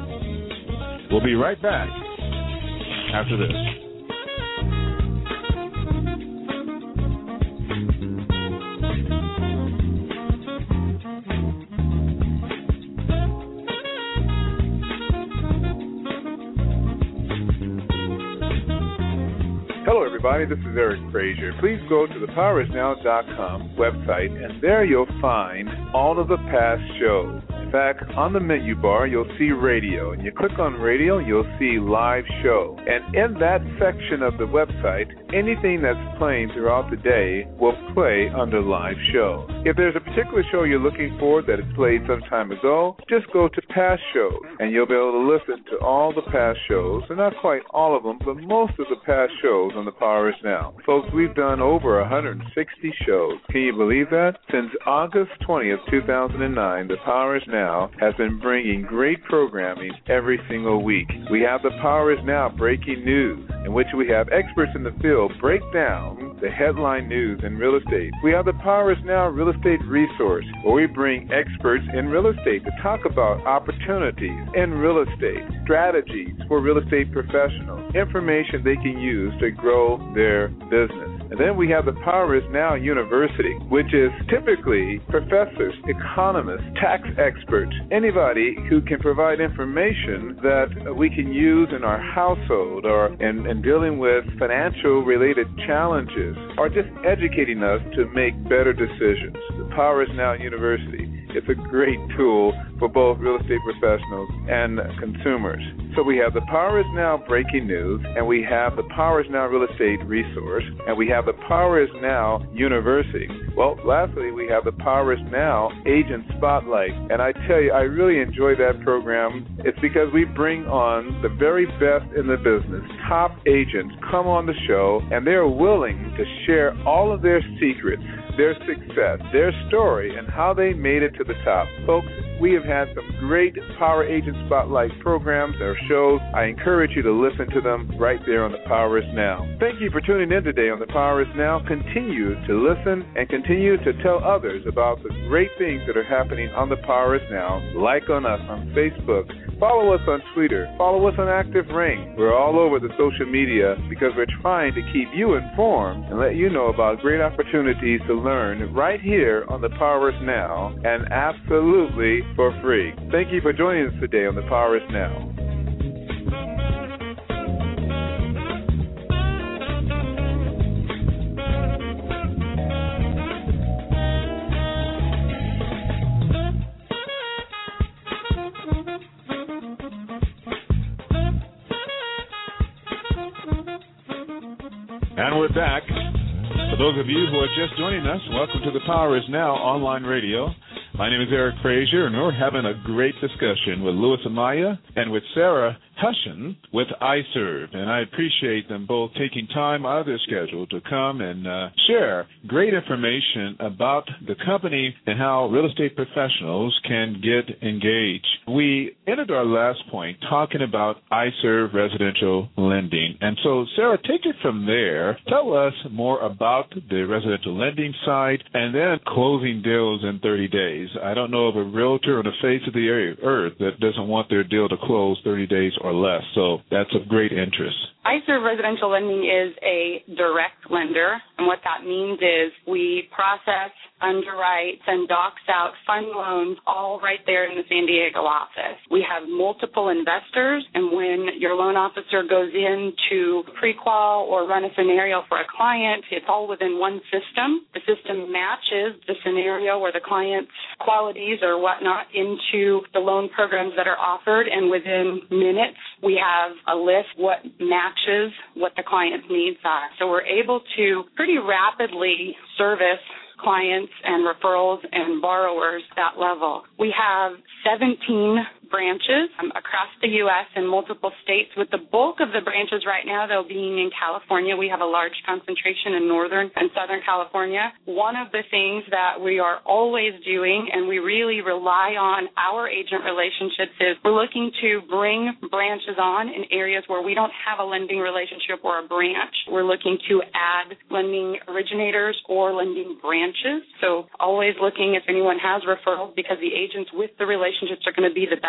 Speaker 2: future. We'll be right back after this.
Speaker 3: everybody. This is Eric Frazier. Please go to the power is now dot com website, and there you'll find all of the past shows. In fact, on the menu bar, you'll see radio, and you click on radio, you'll see live show. And in that section of the website, anything that's playing throughout the day will play under live show. If there's a particular show you're looking for that is played some time ago, just go to past shows, and you'll be able to listen to all the past shows, and not quite all of them, but most of the past shows on The Power Is Now. Folks, we've done over one hundred sixty shows. Can you believe that? Since August twentieth, two thousand nine, The Power Is Now has been bringing great programming every single week. We have The Power Is Now Breaking News, in which we have experts in the field break down the headline news in real estate. We have The Power Is Now Real Estate Resource, where we bring experts in real estate to talk about opportunities in real estate, strategies for real estate professionals, information they can use to grow their business. And then we have the Power Is Now University, which is typically professors, economists, tax experts, anybody who can provide information that we can use in our household or in, in dealing with financial-related challenges, or just educating us to make better decisions. The Power Is Now University. It's a great tool for both real estate professionals and consumers. So we have the Power Is Now Breaking News, and we have the Power Is Now Real Estate Resource, and we have the Power Is Now University. Well, lastly, we have the Power Is Now Agent Spotlight. And I tell you, I really enjoy that program. It's because we bring on the very best in the business. Top agents come on the show, and they're willing to share all of their secrets, their success, their story, and how they made it to the top. Folks, we have had some great Power Agent Spotlight programs or shows. I encourage you to listen to them right there on The Power Is Now. Thank you for tuning in today on The Power Is Now. Continue to listen and continue to tell others about the great things that are happening on The Power Is Now. Like on us on Facebook. Follow us on Twitter. Follow us on Active Ring. We're all over the social media because we're trying to keep you informed and let you know about great opportunities to learn right here on The Power Is Now, and absolutely for free. Thank you for joining us today on The Power Is Now.
Speaker 2: And we're back. For those of you who are just joining us, welcome to The Power Is Now online radio. My name is Eric Frazier, and we're having a great discussion with Louis Amaya and with Sarah Hushen with iServe, and I appreciate them both taking time out of their schedule to come and uh, share great information about the company and how real estate professionals can get engaged. We ended our last point talking about iServe residential lending, and so Sarah, take it from there. Tell us more about the residential lending side and then closing deals in thirty days. I don't know of a realtor on the face of the earth that doesn't want their deal to close thirty days or less, so that's of great interest.
Speaker 5: iServe Residential Lending is a direct lender, and what that means is we process, underwrite, send docs out, fund loans, all right there in the San Diego office. We have multiple investors, and when your loan officer goes in to pre-qual or run a scenario for a client, it's all within one system. The system matches the scenario or the client's qualities or whatnot into the loan programs that are offered, and within minutes we have a list what matches what the client's needs are. So we're able to pretty rapidly service clients and referrals and borrowers at that level. We have seventeen branches um, across the U S and multiple states, with the bulk of the branches right now, though, being in California. We have a large concentration in Northern and Southern California. One of the things that we are always doing, and we really rely on our agent relationships, is we're looking to bring branches on in areas where we don't have a lending relationship or a branch. We're looking to add lending originators or lending branches. So always looking if anyone has referrals, because the agents with the relationships are going to be the best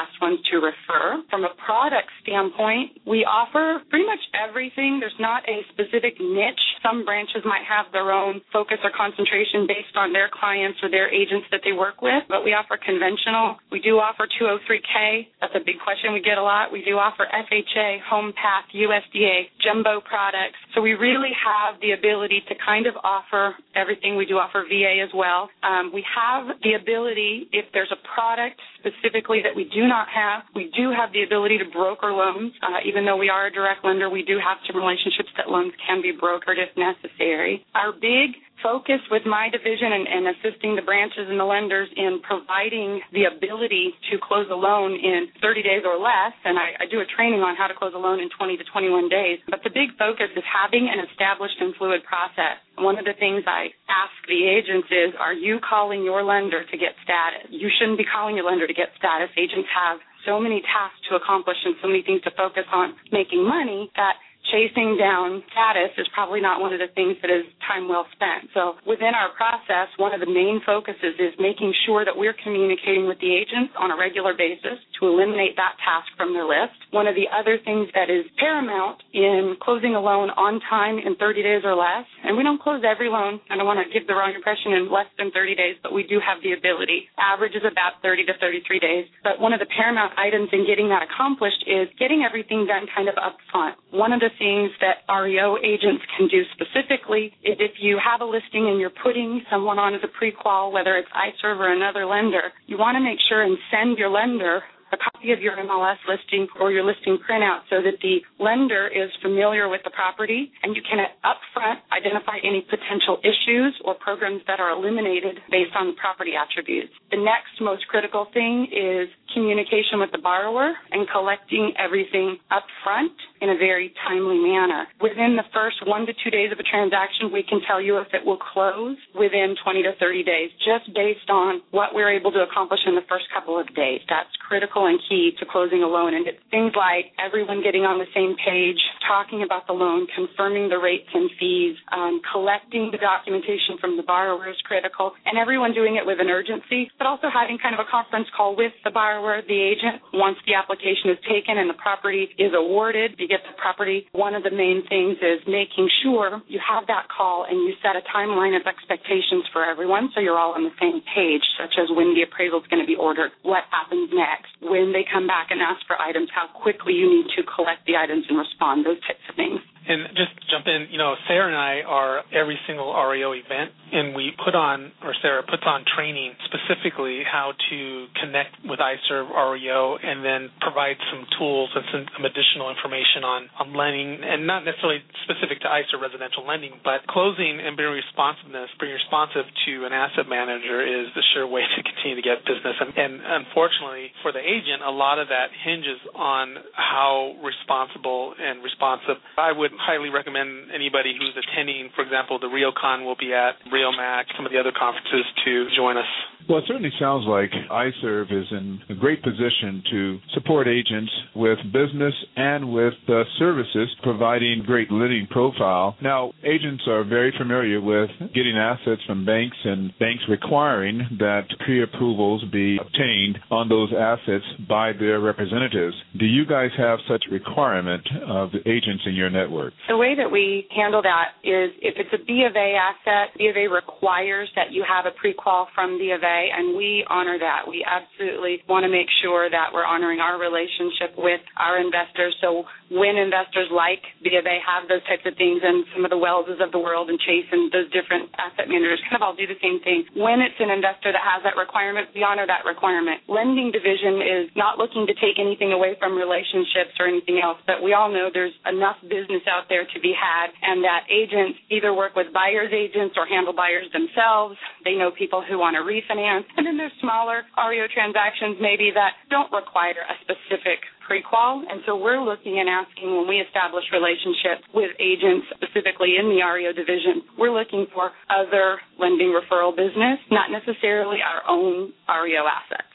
Speaker 5: best ones to refer. From a product standpoint, we offer pretty much everything. There's not a specific niche. Some branches might have their own focus or concentration based on their clients or their agents that they work with, but we offer conventional. We do offer two oh three K. That's a big question we get a lot. We do offer F H A, Home Path, U S D A, jumbo products. So we really have the ability to kind of offer everything. We do offer V A as well. Um, we have the ability, if there's a product specifically that we do not have, we do have the ability to broker loans. Uh, even though we are a direct lender, we do have some relationships that loans can be brokered if necessary. Our big focus with my division and, and assisting the branches and the lenders in providing the ability to close a loan in thirty days or less, and I, I do a training on how to close a loan in twenty to twenty-one days, but the big focus is having an established and fluid process. One of the things I ask the agents is, are you calling your lender to get status? You shouldn't be calling your lender to get status. Agents have so many tasks to accomplish and so many things to focus on making money that chasing down status is probably not one of the things that is time well spent. So within our process, one of the main focuses is making sure that we're communicating with the agents on a regular basis to eliminate that task from their list. One of the other things that is paramount in closing a loan on time in thirty days or less, and we don't close every loan, I don't want to give the wrong impression, in less than thirty days, but we do have the ability. Average is about thirty to thirty-three days, but one of the paramount items in getting that accomplished is getting everything done kind of up front. One of the things that R E O agents can do specifically is if you have a listing and you're putting someone on as a pre-qual, whether it's iServe or another lender, you want to make sure and send your lender a copy of your M L S listing or your listing printout so that the lender is familiar with the property and you can up front identify any potential issues or programs that are eliminated based on the property attributes. The next most critical thing is communication with the borrower and collecting everything up front in a very timely manner. Within the first one to two days of a transaction, we can tell you if it will close within twenty to thirty days, just based on what we're able to accomplish in the first couple of days. That's critical and key to closing a loan. And it's things like everyone getting on the same page, talking about the loan, confirming the rates and fees, um, collecting the documentation from the borrower is critical, and everyone doing it with an urgency, but also having kind of a conference call with the borrower, the agent, once the application is taken and the property is awarded, you get the property. One of the main things is making sure you have that call and you set a timeline of expectations for everyone so you're all on the same page, such as when the appraisal is going to be ordered, what happens next, when they come back and ask for items, how quickly you need to collect the items and respond, those types of things.
Speaker 4: And just jump in, you know, Sarah and I are every single R E O event, and we put on, or Sarah puts on training specifically how to connect with iServe R E O and then provide some tools and some, some additional information on, on lending, and not necessarily specific to iServe residential lending, but closing and being responsiveness, being responsive to an asset manager is the sure way to continue to get business. And, and unfortunately for the agent, a lot of that hinges on how responsible and responsive. I would highly recommend anybody who's attending, for example, the RioCon will be at, RioMac, some of the other conferences, to join us.
Speaker 2: Well, it certainly sounds like iServe is in a great position to support agents with business and with uh, services, providing great lending profile. Now, agents are very familiar with getting assets from banks and banks requiring that pre-approvals be obtained on those assets by their representatives. Do you guys have such requirement of the agents in your network?
Speaker 5: The way that we handle that is if it's a B of A asset, B of A requires that you have a pre-qual from B of A, and we honor that. We absolutely want to make sure that we're honoring our relationship with our investors. So when investors like B of A have those types of things, and some of the Wellses of the world and Chase and those different asset managers kind of all do the same thing. When it's an investor that has that requirement, we honor that requirement. Lending division is not looking to take anything away from relationships or anything else, but we all know there's enough business out there to be had, and that agents either work with buyers agents or handle buyers themselves. They know people who want to refinance, and then there's smaller R E O transactions maybe that don't require a specific pre-qual, and so we're looking and asking when we establish relationships with agents specifically in the R E O division, we're looking for other lending referral business, not necessarily our own R E O assets.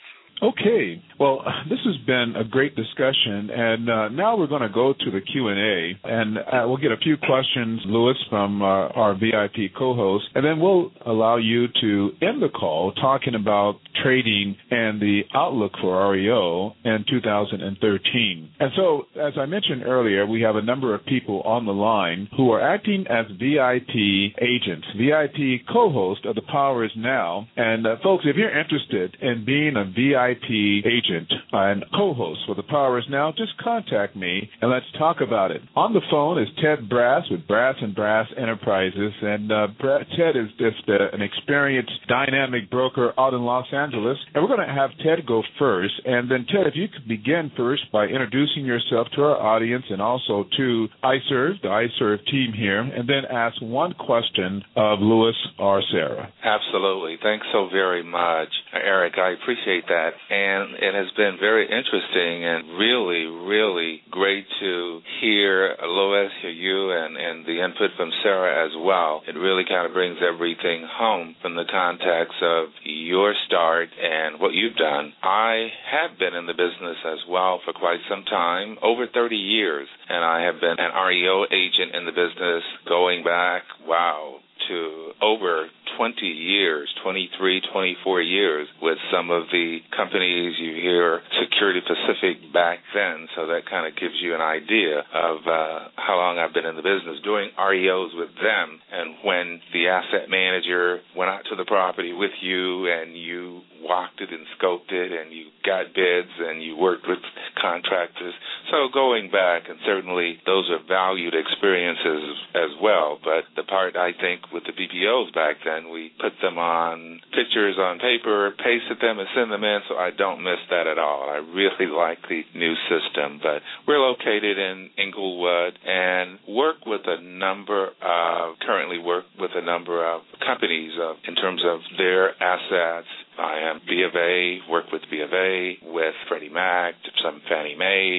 Speaker 2: Okay. Well, this has been a great discussion, and uh, now we're going to go to the Q and A, and uh, we'll get a few questions, Louis, from uh, our V I P co-host, and then we'll allow you to end the call talking about trading and the outlook for R E O in two thousand thirteen. And so, as I mentioned earlier, we have a number of people on the line who are acting as V I P agents, V I P co-host of The Power Is Now. And uh, folks, if you're interested in being a V I P agent and co-host for The Power Is Now, just contact me and let's talk about it. On the phone is Ted Brass with Brass and Brass Enterprises, and uh, Ted is just uh, an experienced, dynamic broker out in Los Angeles. And we're going to have Ted go first, and then Ted, if you could begin first by introducing yourself to our audience and also to iServe, the iServe team here, and then ask one question of Louis or Sarah.
Speaker 6: Absolutely. Thanks so very much, Eric. I appreciate that. And it has been very interesting and really, really great to hear Louis, hear you, and, and the input from Sarah as well. It really kind of brings everything home from the context of your start and what you've done. I have been in the business as well for quite some time, over thirty years, and I have been an R E O agent in the business going back, wow, to over twenty years, twenty-three, twenty-four years with some of the companies. You hear Security Pacific back then, so that kind of gives you an idea of uh, how long I've been in the business doing R E Os with them. And when the asset manager went out to the property with you and you walked it and scoped it and you got bids and you worked with contractors. So going back, and certainly those are valued experiences as well. But the part, I think, with the B P Os back then, we put them on pictures on paper, pasted them, and send them in, so I don't miss that at all. I really like the new system. But we're located in Inglewood and work with a number of, currently work with a number of companies uh, in terms of their assets. I am B of A, work with B of A, with Freddie Mac, some Fannie Mae,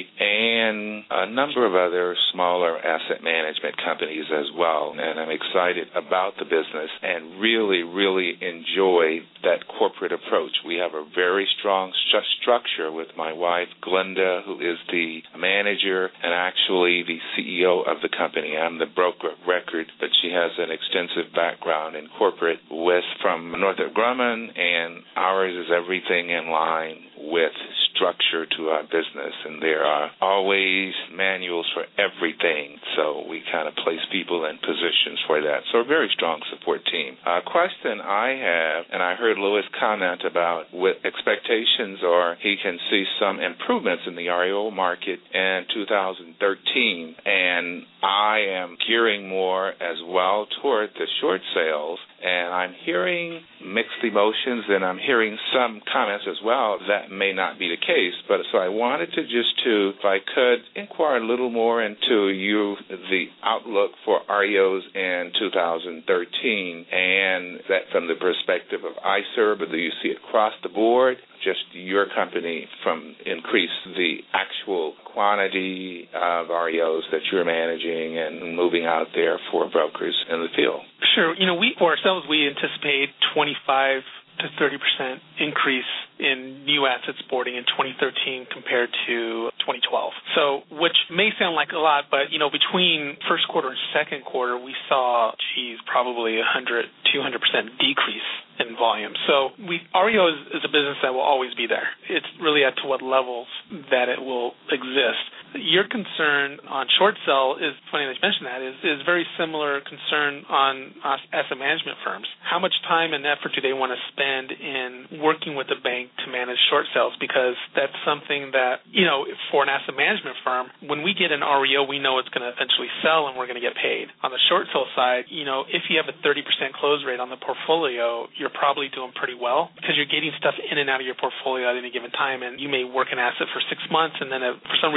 Speaker 6: and a number of other smaller asset management companies as well. And I'm excited about the business and really, really enjoy that corporate approach. We have a very strong st- structure with my wife, Glenda, who is the manager and actually the C E O of the company. I'm the broker of record, but she has an extensive background in corporate with from Northrop Grumman, and ours is everything in line with structure to our business, and there are always manuals for everything, so we kind of place people in positions for that. So a very strong support team. A question I have, and I heard Louis comment about with expectations, or he can see some improvements in the R E O market in two thousand thirteen, and I am gearing more as well toward the short sales, and I'm hearing mixed emotions, and I'm hearing some comments as well that may not be the case. But so I wanted to just to, if I could, inquire a little more into you, the outlook for R E Os in two thousand thirteen, and that from the perspective of iServe, whether you see it across the board, just your company from increase the actual quantity of R E Os that you're managing and moving out there for brokers in the field.
Speaker 4: Sure. You know, we for ourselves, we anticipate twenty-five to thirty percent increase in new assets boarding in twenty thirteen compared to twenty twelve. So, which may sound like a lot, but, you know, between first quarter and second quarter, we saw, geez, probably one hundred, two hundred percent decrease in volume. So we R E O is, is a business that will always be there. It's really at to what levels that it will exist. Your concern on short sell is, funny that you mentioned that, is, is very similar concern on uh, asset management firms. How much time and effort do they want to spend in working with the bank to manage short sales? Because that's something that, you know, for an asset management firm, when we get an R E O, we know it's going to eventually sell and we're going to get paid. On the short sell side, you know, if you have a thirty percent close rate on the portfolio, you're probably doing pretty well because you're getting stuff in and out of your portfolio at any given time, and you may work an asset for six months and then it, for some reason doesn't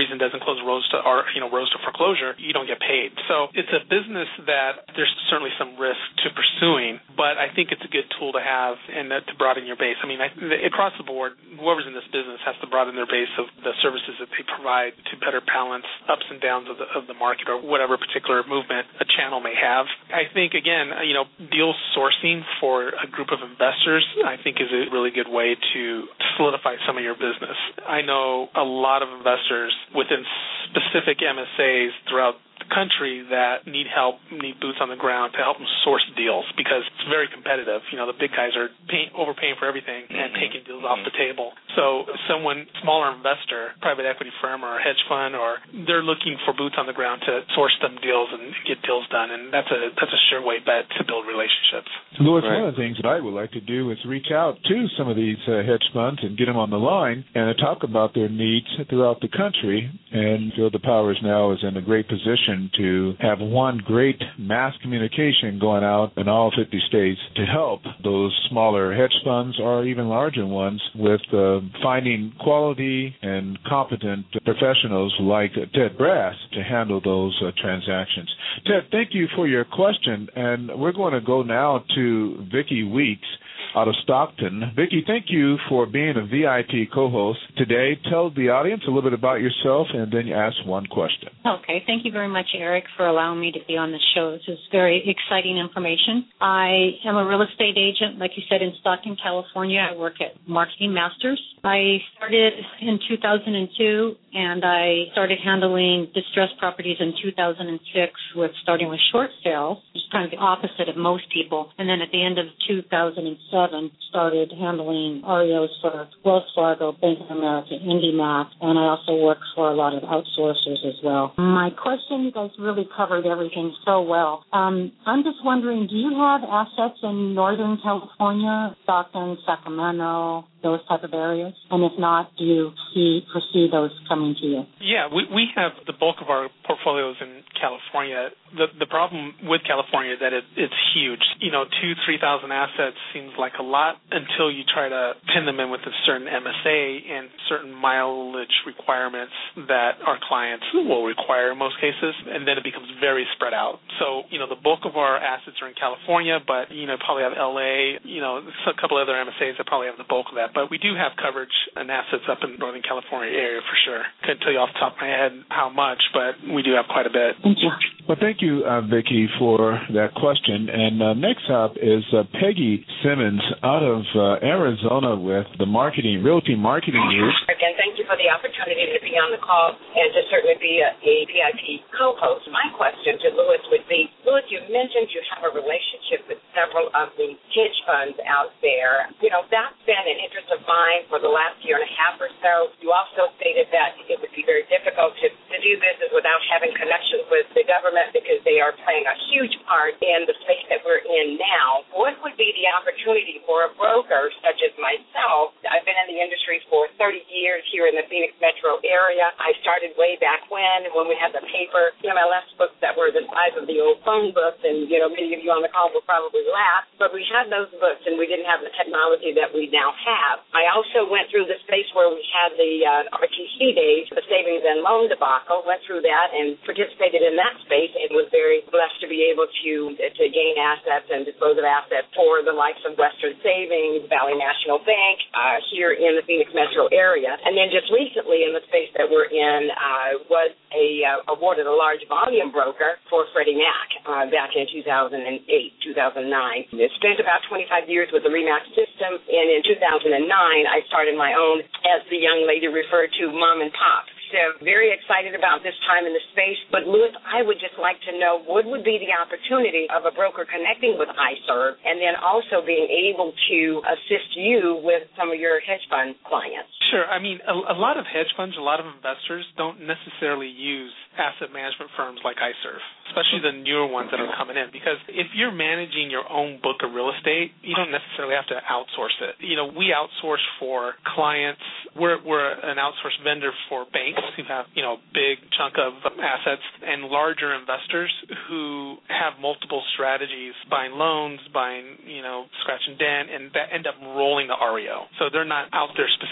Speaker 4: foreclosed rose to, or, you know, rose to foreclosure, you don't get paid. So it's a business that there's certainly some risk to pursuing, but I think it's a good tool to have and to broaden your base. I mean, I, across the board, whoever's in this business has to broaden their base of the services that they provide to better balance ups and downs of the, of the market or whatever particular movement a channel may have. I think, again, you know, deal sourcing for a group of investors, I think, is a really good way to solidify some of your business. I know a lot of investors within specific M S As throughout the country that need help, need boots on the ground to help them source deals because it's very competitive. You know, the big guys are paying, overpaying for everything and taking deals off the table. So someone, smaller investor, private equity firm or a hedge fund, or they're looking for boots on the ground to source them deals and get deals done, and that's a that's a sure way bet to build relationships.
Speaker 2: Louis,
Speaker 6: right.
Speaker 2: One of the things that I would like to do is reach out to some of these uh, hedge funds and get them on the line and talk about their needs throughout the country, and feel the Powers Now is in a great position to have one great mass communication going out in all fifty states to help those smaller hedge funds or even larger ones with uh, finding quality and competent professionals like Ted Brass to handle those uh, transactions. Ted, thank you for your question, and we're going to go now to Vicki Weeks out of Stockton. Vicki, thank you for being a V I P co-host today. Tell the audience a little bit about yourself, and then you ask one question.
Speaker 7: Okay. Thank you very much, Eric, for allowing me to be on the show. This is very exciting information. I am a real estate agent, like you said, in Stockton, California. I work at Marketing Masters. I started in two thousand two, and I started handling distressed properties in two thousand six with starting with short sales, which is kind of the opposite of most people. And then at the end of two thousand seven, started handling R E Os for Wells Fargo, Bank of America, IndyMac, and I also work for a lot of outsourcers as well. My question, you guys really covered everything so well. Um, I'm just wondering, do you have assets in Northern California, Stockton, Sacramento, those type of areas? And if not, do you see foresee those coming to you?
Speaker 4: Yeah, we we have the bulk of our portfolios in California. The the problem with California is that it, it's huge. You know, two, three thousand assets seems like a lot until you try to pin them in with a certain M S A and certain mileage requirements that our clients will require in most cases, and then it becomes very spread out. So, you know, the bulk of our assets are in California, but, you know, probably have L A, you know, a couple other M S As that probably have the bulk of that. But we do have coverage and assets up in the Northern California area for sure. Couldn't tell you off the top of my head how much, but we do have quite a bit.
Speaker 7: Thank you.
Speaker 2: Well, thank you, uh, Vicki, for that question. And uh, next up is uh, Peggy Simmons out of uh, Arizona with the Marketing Realty Marketing News.
Speaker 8: Again, thank you for the opportunity to be on the call and to certainly be a, a V I P co-host. My question to Louis would be, Louis, you mentioned you have a relationship with several of the hedge funds out there. You know, that's been an interest of mine for the last year and a half or so. You also stated that it would be very difficult to, to do business without having connections with the government because they are playing a huge part in the space that we're in now. What would be the opportunity for a broker such as myself? I've been in the industry for thirty years here in the Phoenix metro area. I started way back when, when we had the paper M L S books that were the size of the old phone books, and, you know, many of you on the call will probably laugh, but we had those books and we didn't have the technology that we now have. I also went through the space where we had the uh, R T C days, the savings and loan debacle, went through that and participated in that space and was very blessed to be able to to gain assets and dispose of assets for the likes of Western Savings, Valley National Bank, uh, here in the Phoenix metro area. And then just recently in the space that we're in uh, was a uh, awarded a large volume broker for Freddie Mac uh, back in two thousand eight, two thousand nine. I spent about twenty-five years with the RE/MAX system, and in two thousand nine I started my own, as the young lady referred to, mom and pop. So very excited about this time in the space. But, Louis, I would just like to know what would be the opportunity of a broker connecting with iServe and then also being able to assist you with some of your hedge fund clients.
Speaker 4: Sure. I mean, a, a lot of hedge funds, a lot of investors don't necessarily use asset management firms like iServe, especially the newer ones that are coming in, because if you're managing your own book of real estate, you don't necessarily have to outsource it. You know, we outsource for clients. We're, we're an outsourced vendor for banks who have, you know, big chunk of assets, and larger investors who have multiple strategies, buying loans, buying, you know, scratch and dent, and that end up rolling the R E O. So they're not out there specifically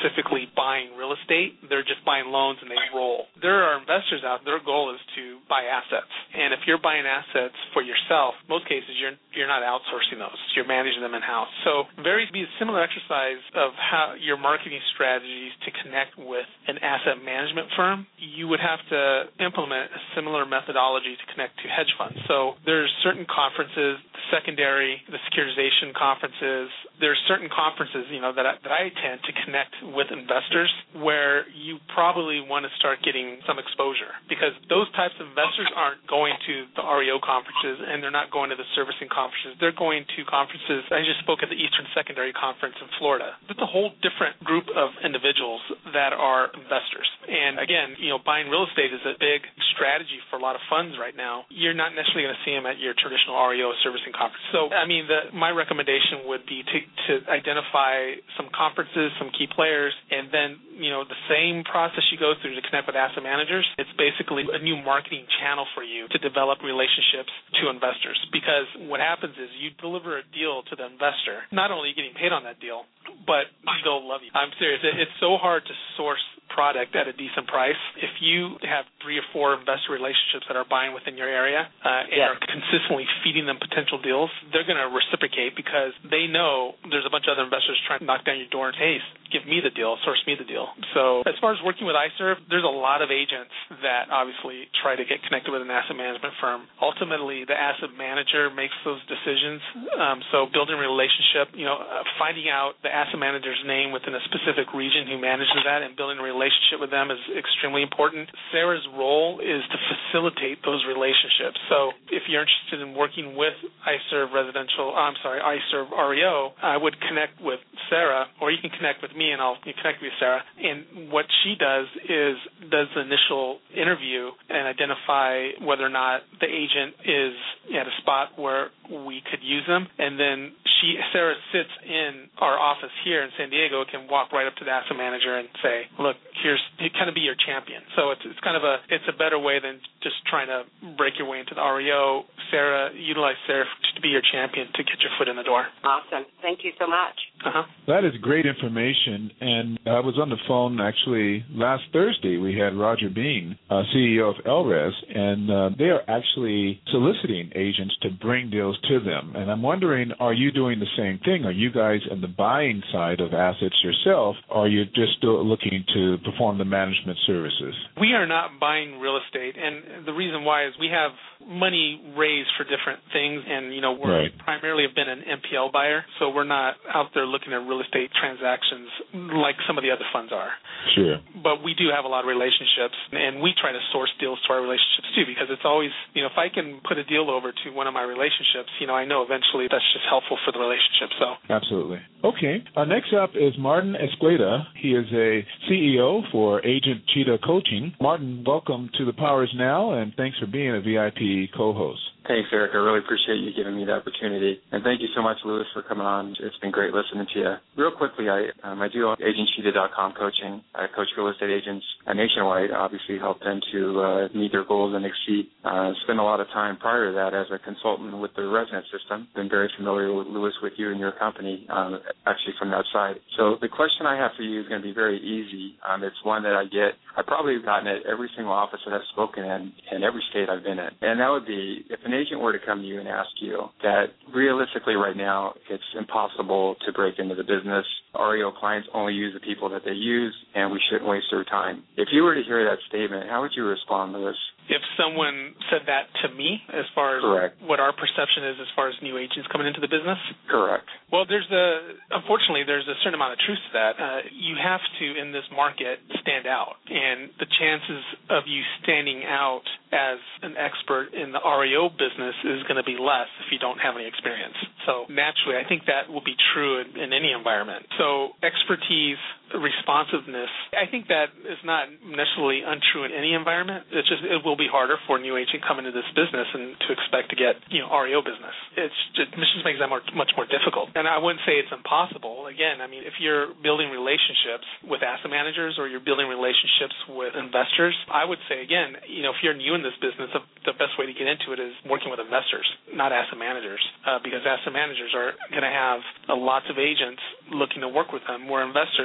Speaker 4: necessarily buying real estate. They're just buying loans and they roll. There are investors out there, their goal is to buy assets. And if you're buying assets for yourself, most cases you're you're not outsourcing those. You're managing them in-house. So very be a similar exercise of how your marketing strategies to connect with an asset management firm. You would have to implement a similar methodology to connect to hedge funds. So there's certain conferences, the secondary, the securitization conferences. There's certain conferences, you know, that I, that I attend to connect with investors where you probably want to start getting some exposure, because those types of investors aren't going to the R E O conferences and they're not going to the servicing conferences. They're going to conferences. I just spoke at the Eastern Secondary Conference in Florida. It's a whole different group of individuals that are investors. And again, you know, buying real estate is a big strategy for a lot of funds right now. You're not necessarily going to see them at your traditional R E O servicing conference. So, I mean, the, my recommendation would be to, to identify some conferences, some key players, and then, you know, the same process you go through to connect with asset managers, it's basically a new marketing channel for you to develop relationships to investors. Because what happens is you deliver a deal to the investor, not only are you getting paid on that deal, but they'll love you. I'm serious. It's so hard to source product at a decent price. If you have three or four investor relationships that are buying within your area uh, and
Speaker 9: yeah.
Speaker 4: are consistently feeding them potential deals, they're going to reciprocate because they know there's a bunch of other investors trying to knock down your door and, hey, give me the deal, source me the deal. So as far as working with iServe, there's a lot of agents that obviously try to get connected with an asset management firm. Ultimately, the asset manager makes those decisions. Um, so building a relationship, you know, uh, finding out the asset manager's name within a specific region who manages that and building a relationship with them is extremely important. Sarah's role is to facilitate those relationships. So if you're interested in working with iServe Residential, I'm sorry, iServe R E O, I would connect with Sarah, or you can connect with me and I'll connect with Sarah. And what she does is does the initial interview and identify whether or not the agent is at a spot where we could use them. And then she, Sarah sits in our office here in San Diego, can walk right up to the asset manager and say, look, here's, kind of be your champion. So it's it's kind of a, it's a better way than just trying to break your way into the R E O. Sarah, utilize Sarah to be your champion to get your foot in the door.
Speaker 8: Awesome. Thank you so much.
Speaker 4: Uh-huh.
Speaker 2: That is great information. And I was on the phone actually last Thursday. We had Roger Bean, uh, C E O of L R E S, and uh, they are actually soliciting agents to bring deals to them. And I'm wondering, are you doing the same thing? Are you guys on the buying side of assets yourself, or are you just still looking to perform the management services?
Speaker 4: We are not buying real estate, and the reason why is we have money raised for different things, and, you know, we're
Speaker 2: right.
Speaker 4: primarily have been an M P L buyer, so we're not out there looking at real estate transactions like some of the other funds are.
Speaker 2: Sure.
Speaker 4: But we do have a lot of relationships, and we try to source deals to our relationships too, because it's always, you know, if I can put a deal over to one of my relationships, you know, I know eventually that's just helpful for the relationship. So
Speaker 2: absolutely. Okay. Uh, next up is Martin Escueda. He is a C E O for Agent Cheetah Coaching. Martin, welcome to The Power Is Now, and thanks for being a V I P co-host.
Speaker 10: Thanks, Eric. I really appreciate you giving me the opportunity. And thank you so much, Louis, for coming on. It's been great listening to you. Real quickly, I um, I do agent cheetah dot com coaching. I coach real estate agents nationwide, obviously help them to uh, meet their goals and exceed. Uh, spent a lot of time prior to that as a consultant with the resident system. Been very familiar with Louis, with you and your company, um, actually from that side. So the question I have for you is going to be very easy. Um, it's one that I get. I've probably gotten it every single office that I've spoken in, in every state I've been in. And that would be, if an agent were to come to you and ask you that realistically right now it's impossible to break into the business, R E O clients only use the people that they use, and we shouldn't waste their time. If you were to hear that statement, how would you respond to this?
Speaker 4: If someone said that to me, as far as
Speaker 10: Correct.
Speaker 4: what our perception is as far as new agents coming into the business?
Speaker 10: Correct.
Speaker 4: Well, there's a, unfortunately, there's a certain amount of truth to that. Uh, you have to, in this market, stand out. And the chances of you standing out as an expert in the R E O business is going to be less if you don't have any experience. So naturally, I think that will be true in, in any environment. So expertise, responsiveness, I think that is not necessarily untrue in any environment. It's just, it will be harder for a new agent coming into this business and to expect to get, you know, R E O business. It's just, it just makes that more, much more difficult. And I wouldn't say it's impossible. Again, I mean, if you're building relationships with asset managers or you're building relationships with investors, I would say, again, you know, if you're new in this business, the best way to get into it is working with investors, not asset managers, uh, because asset managers are going to have uh, lots of agents looking to work with them, where investors, if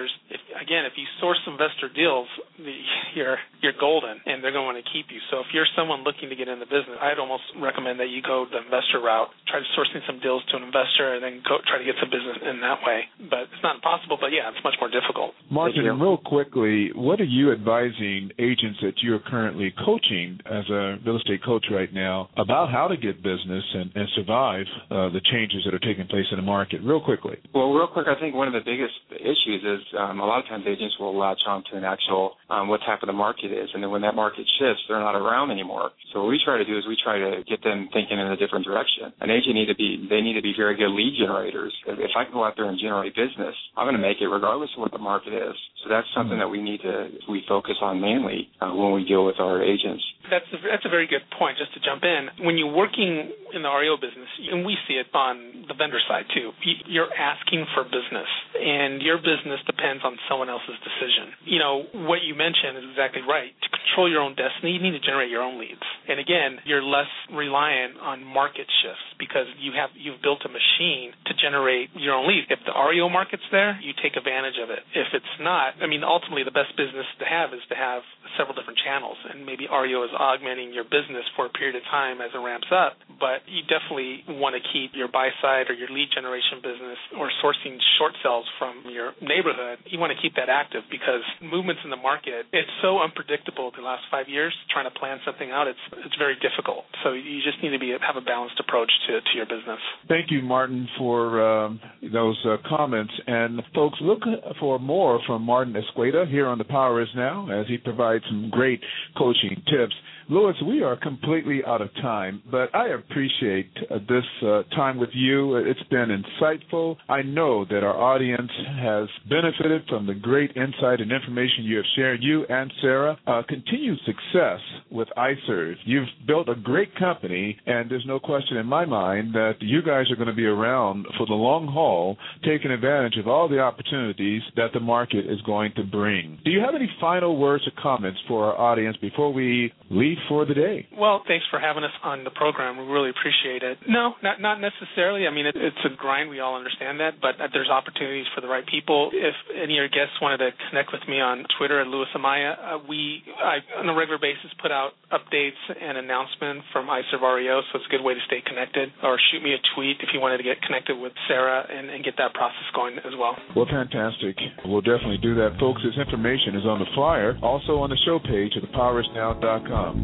Speaker 4: again, if you source investor deals, the, you're you're golden, and they're going to want to keep you. So if you're someone looking to get in the business, I'd almost recommend that you go the investor route, try sourcing some deals to an investor, and then go try to get some business in that way. But it's not impossible, but yeah, it's much more difficult.
Speaker 2: Martin, real quickly, what are you advising agents that you're currently coaching as a real estate coach right now about how to get business and, and survive uh, the changes that are taking place in the market? Real quickly.
Speaker 10: Well, real quick, I think one of the biggest issues is um, a lot of times agents will latch on to an actual um, what type of the market is, and then when that market shifts, they're not around anymore. So what we try to do is we try to get them thinking in a different direction. An agent need to be they need to be very good lead generators. If, if I can go out there and generate business, I'm going to make it regardless of what the market is. So that's something that we need to we focus on mainly uh, when we deal with our agents.
Speaker 4: That's a, that's a very good point. Just to jump in, when you're working in the R E O business, and we see it on the vendor side too, you're asking for business, and your business depends on someone else's decision. You know, what you mentioned is exactly right. To control your own destiny, you need to generate your own leads. And again, you're less reliant on market shifts because you have you've built a machine to generate your own leads. If the R E O market's there, you take advantage of it. If it's not, I mean, ultimately the best business to have is to have several different channels, and maybe R E O is augmenting your business for a period of time as it ramps up, but you definitely want to keep your buy side or your lead generation business or sourcing short sales from your neighborhood. You want to keep that active because movements in the market, it's so unpredictable the last five years. Trying to plan something out, it's it's very difficult. So you just need to be have a balanced approach to, to your business.
Speaker 2: Thank you, Martin, for um, those uh, comments. And folks, look for more from Martin Escueda here on The Power Is Now as he provides some great coaching tips. Louis, we are completely out of time, but I appreciate uh, this uh, time with you. It's been insightful. I know that our audience has benefited from the great insight and information you have shared. You and Sarah, uh, continued success with iServe. You've built a great company, and there's no question in my mind that you guys are going to be around for the long haul, taking advantage of all the opportunities that the market is going to bring. Do you have any final words or comments for our audience before we leave for the day?
Speaker 4: Well, thanks for having us on the program. We really appreciate it. No, not not necessarily. I mean, it, it's a grind. We all understand that, but there's opportunities for the right people. If any of your guests wanted to connect with me on Twitter at Louis Amaya, uh, we I, on a regular basis put out updates and announcements from iServe R E O, so it's a good way to stay connected. Or shoot me a tweet if you wanted to get connected with Sarah and, and get that process going as well.
Speaker 2: Well, fantastic. We'll definitely do that. Folks, this information is on the flyer, also on the show page at the power is now dot com.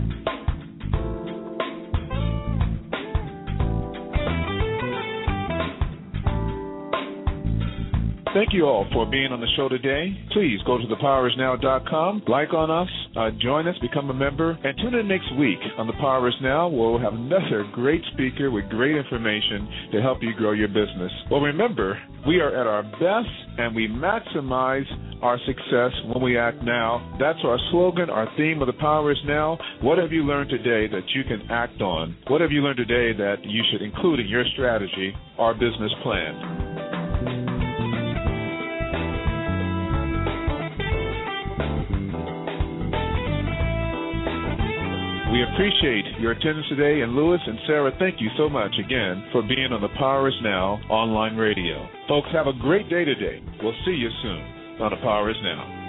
Speaker 2: Thank you all for being on the show today. Please go to the power is now dot com, like on us, uh, join us, become a member, and tune in next week on The Power Is Now. We'll have another great speaker with great information to help you grow your business. Well, remember, we are at our best and we maximize our success when we act now. That's our slogan, our theme of The Power Is Now. What have you learned today that you can act on? What have you learned today that you should include in your strategy or business plan? We appreciate your attendance today, and Louis and Sarah, thank you so much again for being on The Power Is Now online radio. Folks, have a great day today. We'll see you soon on The Power Is Now.